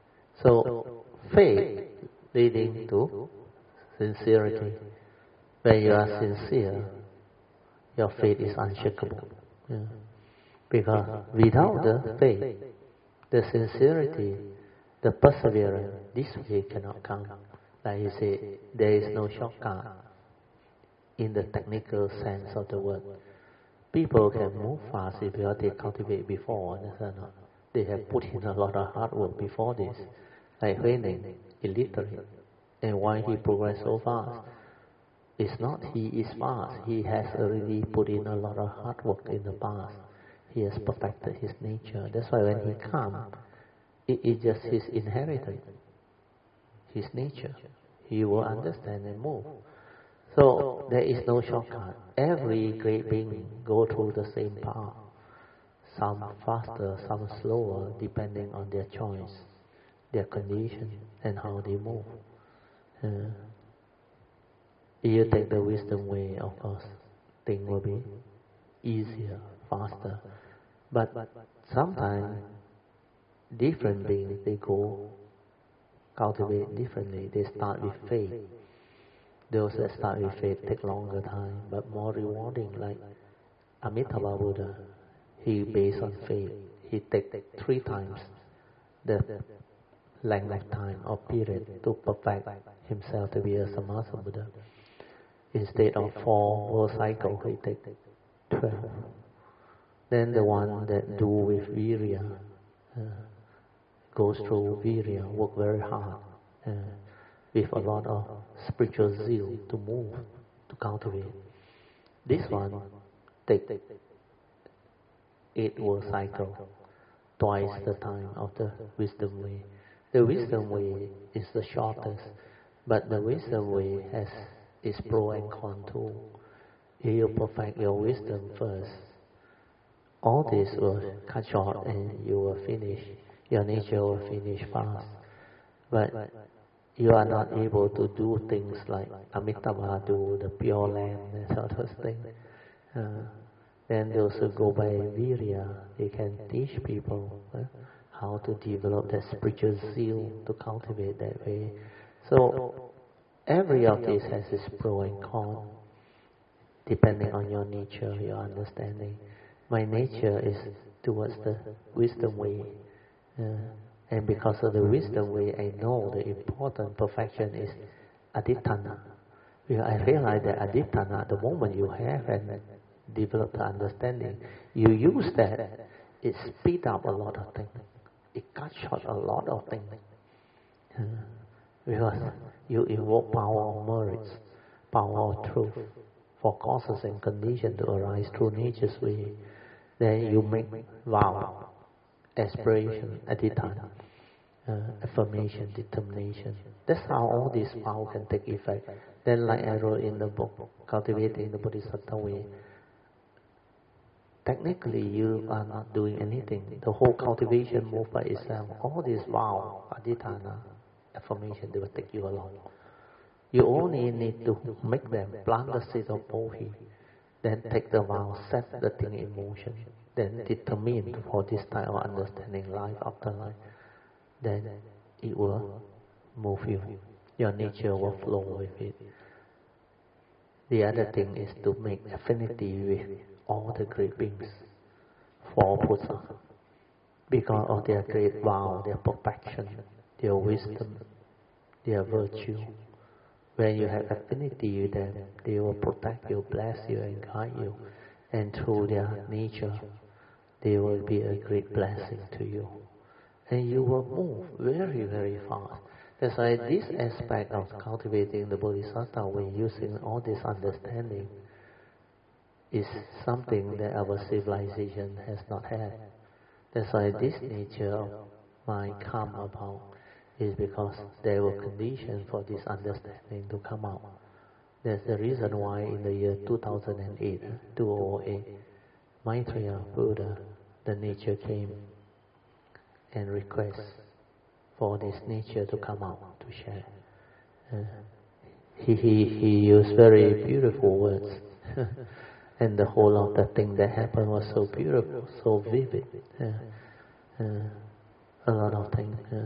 So faith leading to sincerity. When you are sincere, your faith is unshakable. Yeah. Because without the faith, the sincerity, the perseverance, this way cannot come. Like you say, there is no shortcut in the technical sense of the word. People can move fast because they cultivate before. They have put in a lot of hard work before this. Like Huineng, illiterate. And why he progressed so fast? It's not he is fast. He has already put in a lot of hard work in the past. He has perfected his nature. That's why when he comes, it is just his inheritance, his nature. He will understand and move. So there is no shortcut. Every great being go through the same path. Some faster, some slower, depending on their choice, their condition, and how they move. Uh, if you take the wisdom way, of course, things will be easier, faster. But sometimes different beings, they go cultivate differently. They start with faith. Those that start with faith take longer time, but more rewarding. Like Amitabha Buddha, he based on faith. He take three times the length of time or period to perfect himself to be a Sammasa Buddha. Instead of four world cycles, he take twelve. Then the one that do with virya, uh, goes through virya, work very hard, uh, with a lot of spiritual zeal to move, to cultivate. This one take eight world cycle, twice the time of the wisdom way. The wisdom way is the shortest, but the wisdom way has its pro and con too. If you perfect your wisdom first, all this will cut short and you will finish. Your nature will finish fast. But you are not able to do things like Amitabha do, the pure land, that sort of thing. Uh, then those who go by virya, they can teach people uh, how to develop that spiritual zeal to cultivate that way. So every of these has its pro and con, depending on your nature, your understanding. My nature is towards the wisdom way. Uh, and because of the wisdom way, I know the important perfection is aditthana. Because I realize that aditthana, the moment you have and develop the understanding, you use that, it speeds up a lot of things. It cuts short a lot of things. Uh, because you invoke power of merits, power of truth, for causes and conditions to arise through nature's way. Then you make vow, aspiration, adhitthana, uh, affirmation, determination. That's how all these vows can take effect. Then, like I wrote in the book, Cultivating the Bodhisattva Way, technically you are not doing anything. The whole cultivation moves by itself. All these vows, adhitthana, affirmation, they will take you along. You only need to make them, plant the seed of bodhi, then take the vow, set the thing in motion, then determine for this type of understanding life after life. Then it will move you. Your nature will flow with it. The other thing is to make affinity with all the great beings for Buddha, because of their great vow, their perfection, their wisdom, their virtue. When you have affinity with them, they will protect you, bless you, and guide you. And through their nature, they will be a great blessing to you. And you will move very, very fast. That's why this aspect of cultivating the Bodhisattva way, using all this understanding, is something that our civilization has not had. That's why this nature of mind come about, is because there were conditions for this understanding to come out. That's the reason why in the year two thousand eight, two thousand eight, Maitreya Buddha, the nature came and request for this nature to come out to share. Uh, he, he, he used very beautiful words. And the whole of the thing that happened was so beautiful, so vivid. Uh, uh, a lot of things. Uh,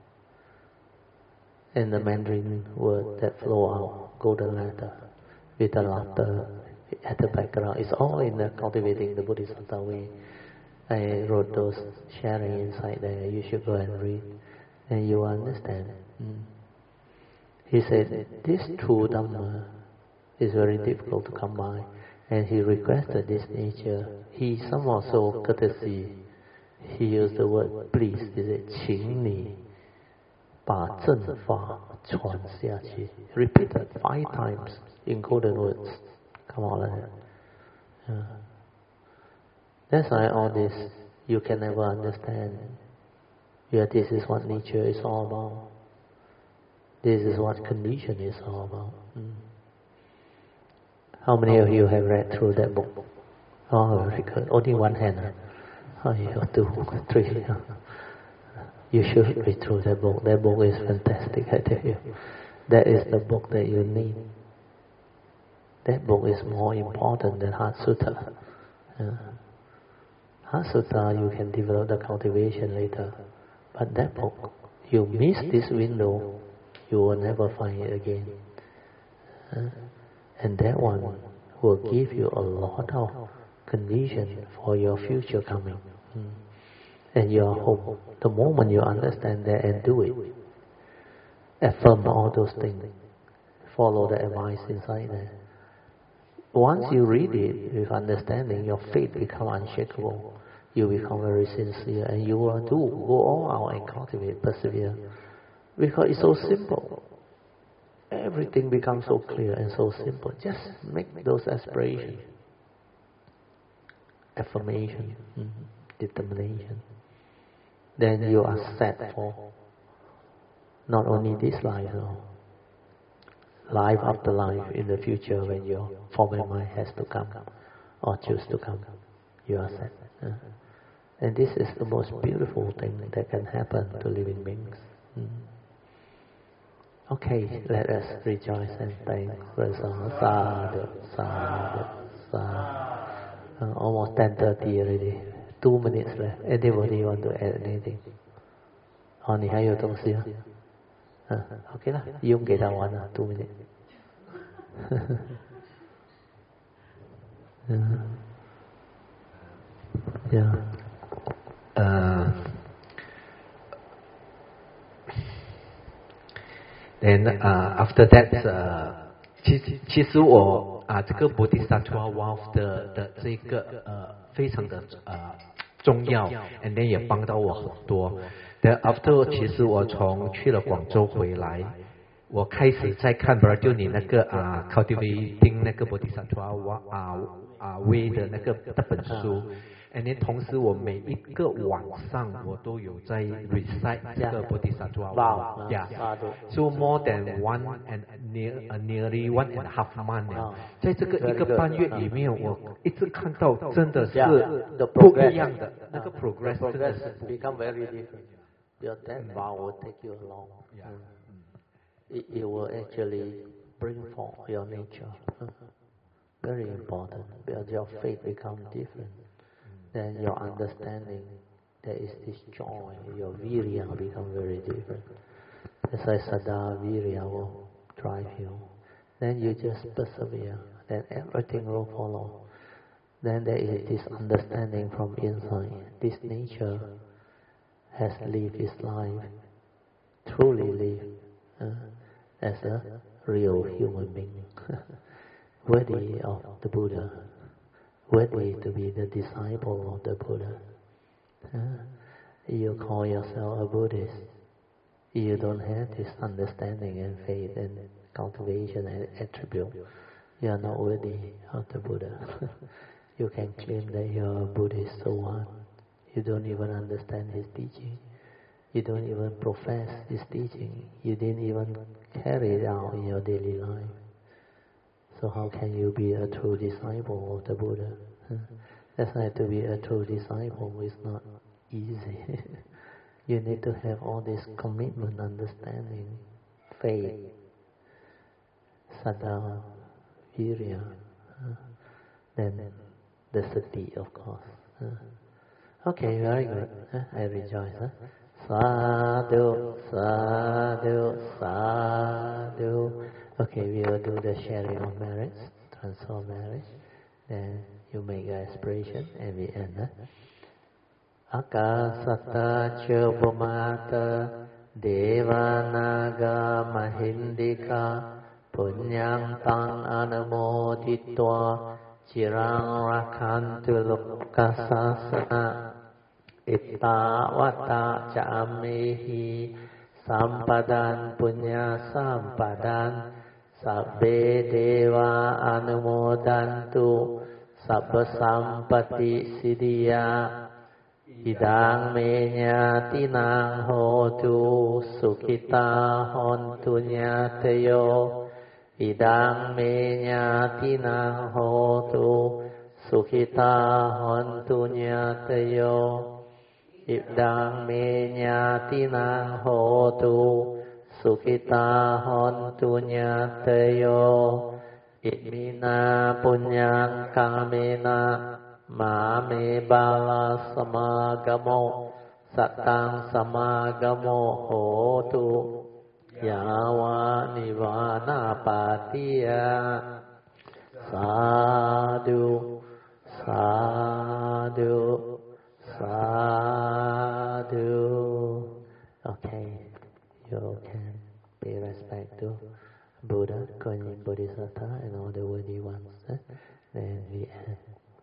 and the Mandarin word that flow out, golden letter, with the laughter at the background. It's all in the cultivating the Bodhisattva way. I wrote those sharing inside there. You should go and read, and you will understand. Mm. He said, this true Dhamma is very difficult to come by, and he requested this nature. He somewhat so courtesy. He used the word please. He said, 请你把正法传下去. Repeated five times in golden words. Come on, like that. Yeah. That's why all this you can never understand. Yeah, this is what nature is all about. This is what condition is all about. Mm. How many of you have read through that book? Oh, very good. Only one hand. Huh? Oh, you have two, three. Huh? You should read through that book. That book is fantastic, I tell you. That is the book that you need. That book is more important than Heart Sutta. Yeah. Heart Sutta, you can develop the cultivation later. But that book, you miss this window, you will never find it again. Uh, and that one will give you a lot of condition for your future coming. Mm. And your hope. The moment you understand that and do it, affirm all those things, follow the advice inside there. Once you read it with understanding, your faith becomes unshakable. You become very sincere, and you will do, go all out and cultivate, persevere. Because it's so simple. Everything becomes so clear and so simple. Just make those aspirations, affirmation, mm-hmm. determination. Then you are set for not only this life, no, life after life in the future when your former mind has to come or choose to come. You are set. Uh, and this is the most beautiful thing that can happen to living beings. Mm. Okay, let us rejoice and thank the Sadhu, Sadhu, Sadhu. Uh, almost ten thirty already. Two minutes left. Anybody want to add anything? 哦，你还有东西啊？嗯 ，OK 啦，用给他玩了 ，two minutes。嗯 ，Yeah。 呃 ，then uh, after that， 呃，其实其实我啊、呃、这个 Bodhisattva Wealth 的的这个呃非常的呃重要 ，and then 也帮到我很多。Then after， 其实我从去了广州回来，我开始在看 Brother 你那个啊、呃、cultivating 那个 Bodhisattva 啊啊 way 的那个那本书。And then 同时我每一个晚上我都有在 recite 这个 Bodhisattva Wow, yeah. So more than one and near uh, nearly one and a half month 了。在这个一个半月里面，我一直看到真的是不一样的那个 progress， 真的是 become very different. Your that vow will take you along. Yeah. It, it will actually bring forth your nature. Very important because your faith becomes different. Then your understanding, there is this joy, your virya become very different. That's why Sada virya will drive you. Then you just persevere, then everything will follow. Then there is this understanding from inside. This nature has lived its life, truly lived uh, as a real human being, worthy of the Buddha. Worthy to be the disciple of the Buddha. Uh, you call yourself a Buddhist. You don't have this understanding and faith and cultivation and attribute. You are not worthy of the Buddha. You can claim that you are a Buddhist, so what? You don't even understand his teaching. You don't even profess his teaching. You didn't even carry it out in your daily life. So how can you be a true disciple of the Buddha? That's why to be a true disciple is not easy. you need to have all this commitment, understanding, faith, saddha, virya, uh, then the sati, of course. Uh. Okay, very good. Uh, I rejoice. Huh? Sadhu, sadhu, sadhu. Okay, we will do the sharing of marriage, transform marriage. Then you make your aspiration and we end. Huh? Akasata chobamata devanaga mahindika punyang tang anamoditwa chirang rakantu lokasasana Ittavata camehi sampadan punya sampadan sabbe deva anumodantu sabba sampati siddhya idang menyatinang hotu sukita hontu nyateyo idang menyatinang hotu sukita hontu nyateyo Idang menyatinang hotu sukita hontu nyateyo Idmina punyang kamena mame bala samagamo satang samagamo hotu yawa nivana patiya sadhu sadhu Sadhu. Okay, you can pay respect to Buddha, Kuan Bodhisattva, and all the worthy ones. Eh? Then we end.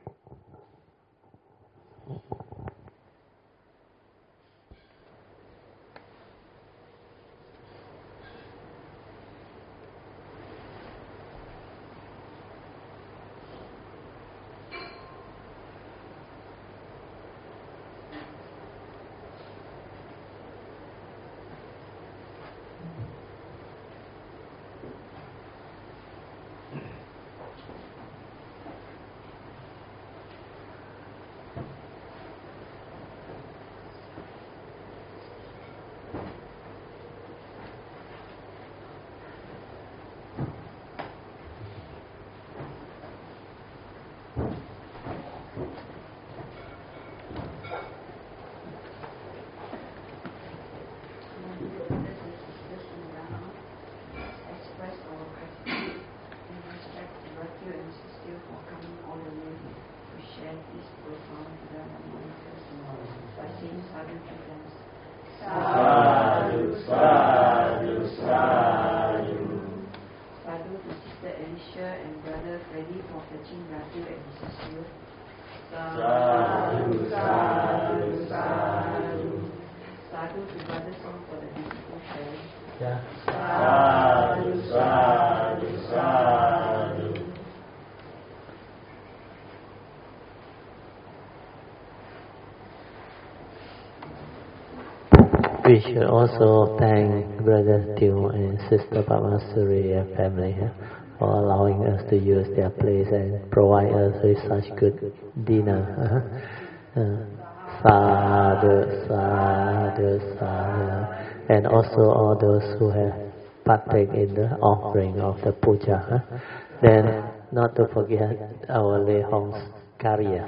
We should also thank Brother Teo and Sister Pamasuri and family uh, for allowing us to use their place and provide us with such good dinner. Uh, uh, sadhu, sadhu, sadhu. And also all those who have partaken in the offering of the puja. Uh. Then not to forget our Lay Hong's career.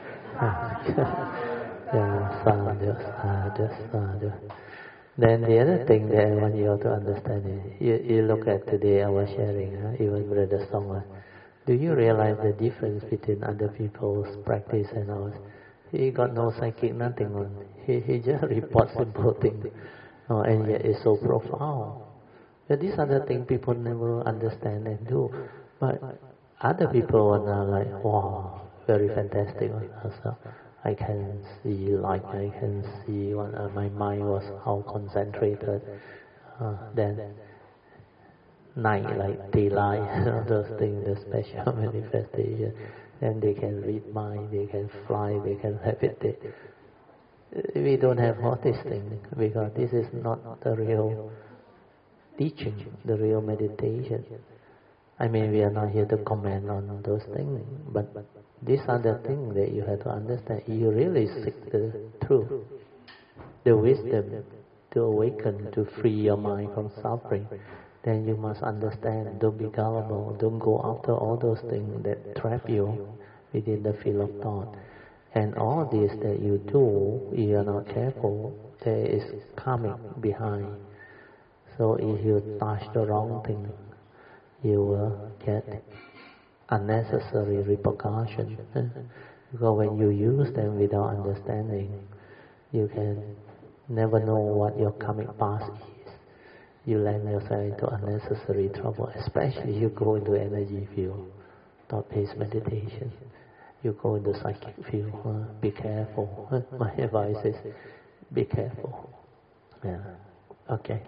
Yeah, sadhu, sadhu, sadhu. Then the other thing that I want you all to understand is, you, you look at today our sharing, huh? Even Brother Song, uh, do you realize the difference between other people's practice and ours? He got no psychic, nothing on. He, he just reports simple things, oh, and yet it's so profound. But these are the things people never understand and do. But other people are like, wow, very fantastic. So I can see light, I can see what uh, my mind was, how concentrated. Uh, then night like daylight, those things, the special manifestation. Then they can read mind, they can fly, they can levitate. We don't have all these things because this is not the real teaching, the real meditation. I mean, we are not here to comment on those things, but these are the things that you have to understand. You really seek the truth. the wisdom to awaken, to free your mind from suffering, then you must understand, don't be gullible, don't go after all those things that trap you within the field of thought. And all this that you do, if you are not careful, there is karmic behind. So if you touch the wrong thing, you will get unnecessary repercussions. Because when you use them without understanding, you can never know what your karmic past is. You land yourself into unnecessary trouble, especially you go into energy field, thought-based meditation. You go into psychic field, uh, be careful. Uh, my advice is, be careful. Yeah. Okay.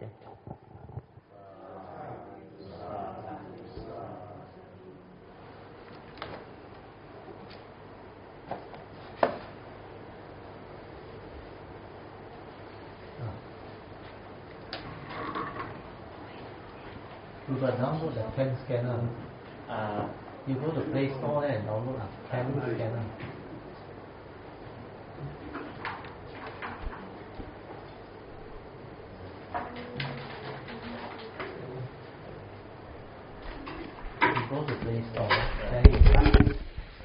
You got download the pen scanner. Uh, you go to Play Store and download a pen scanner.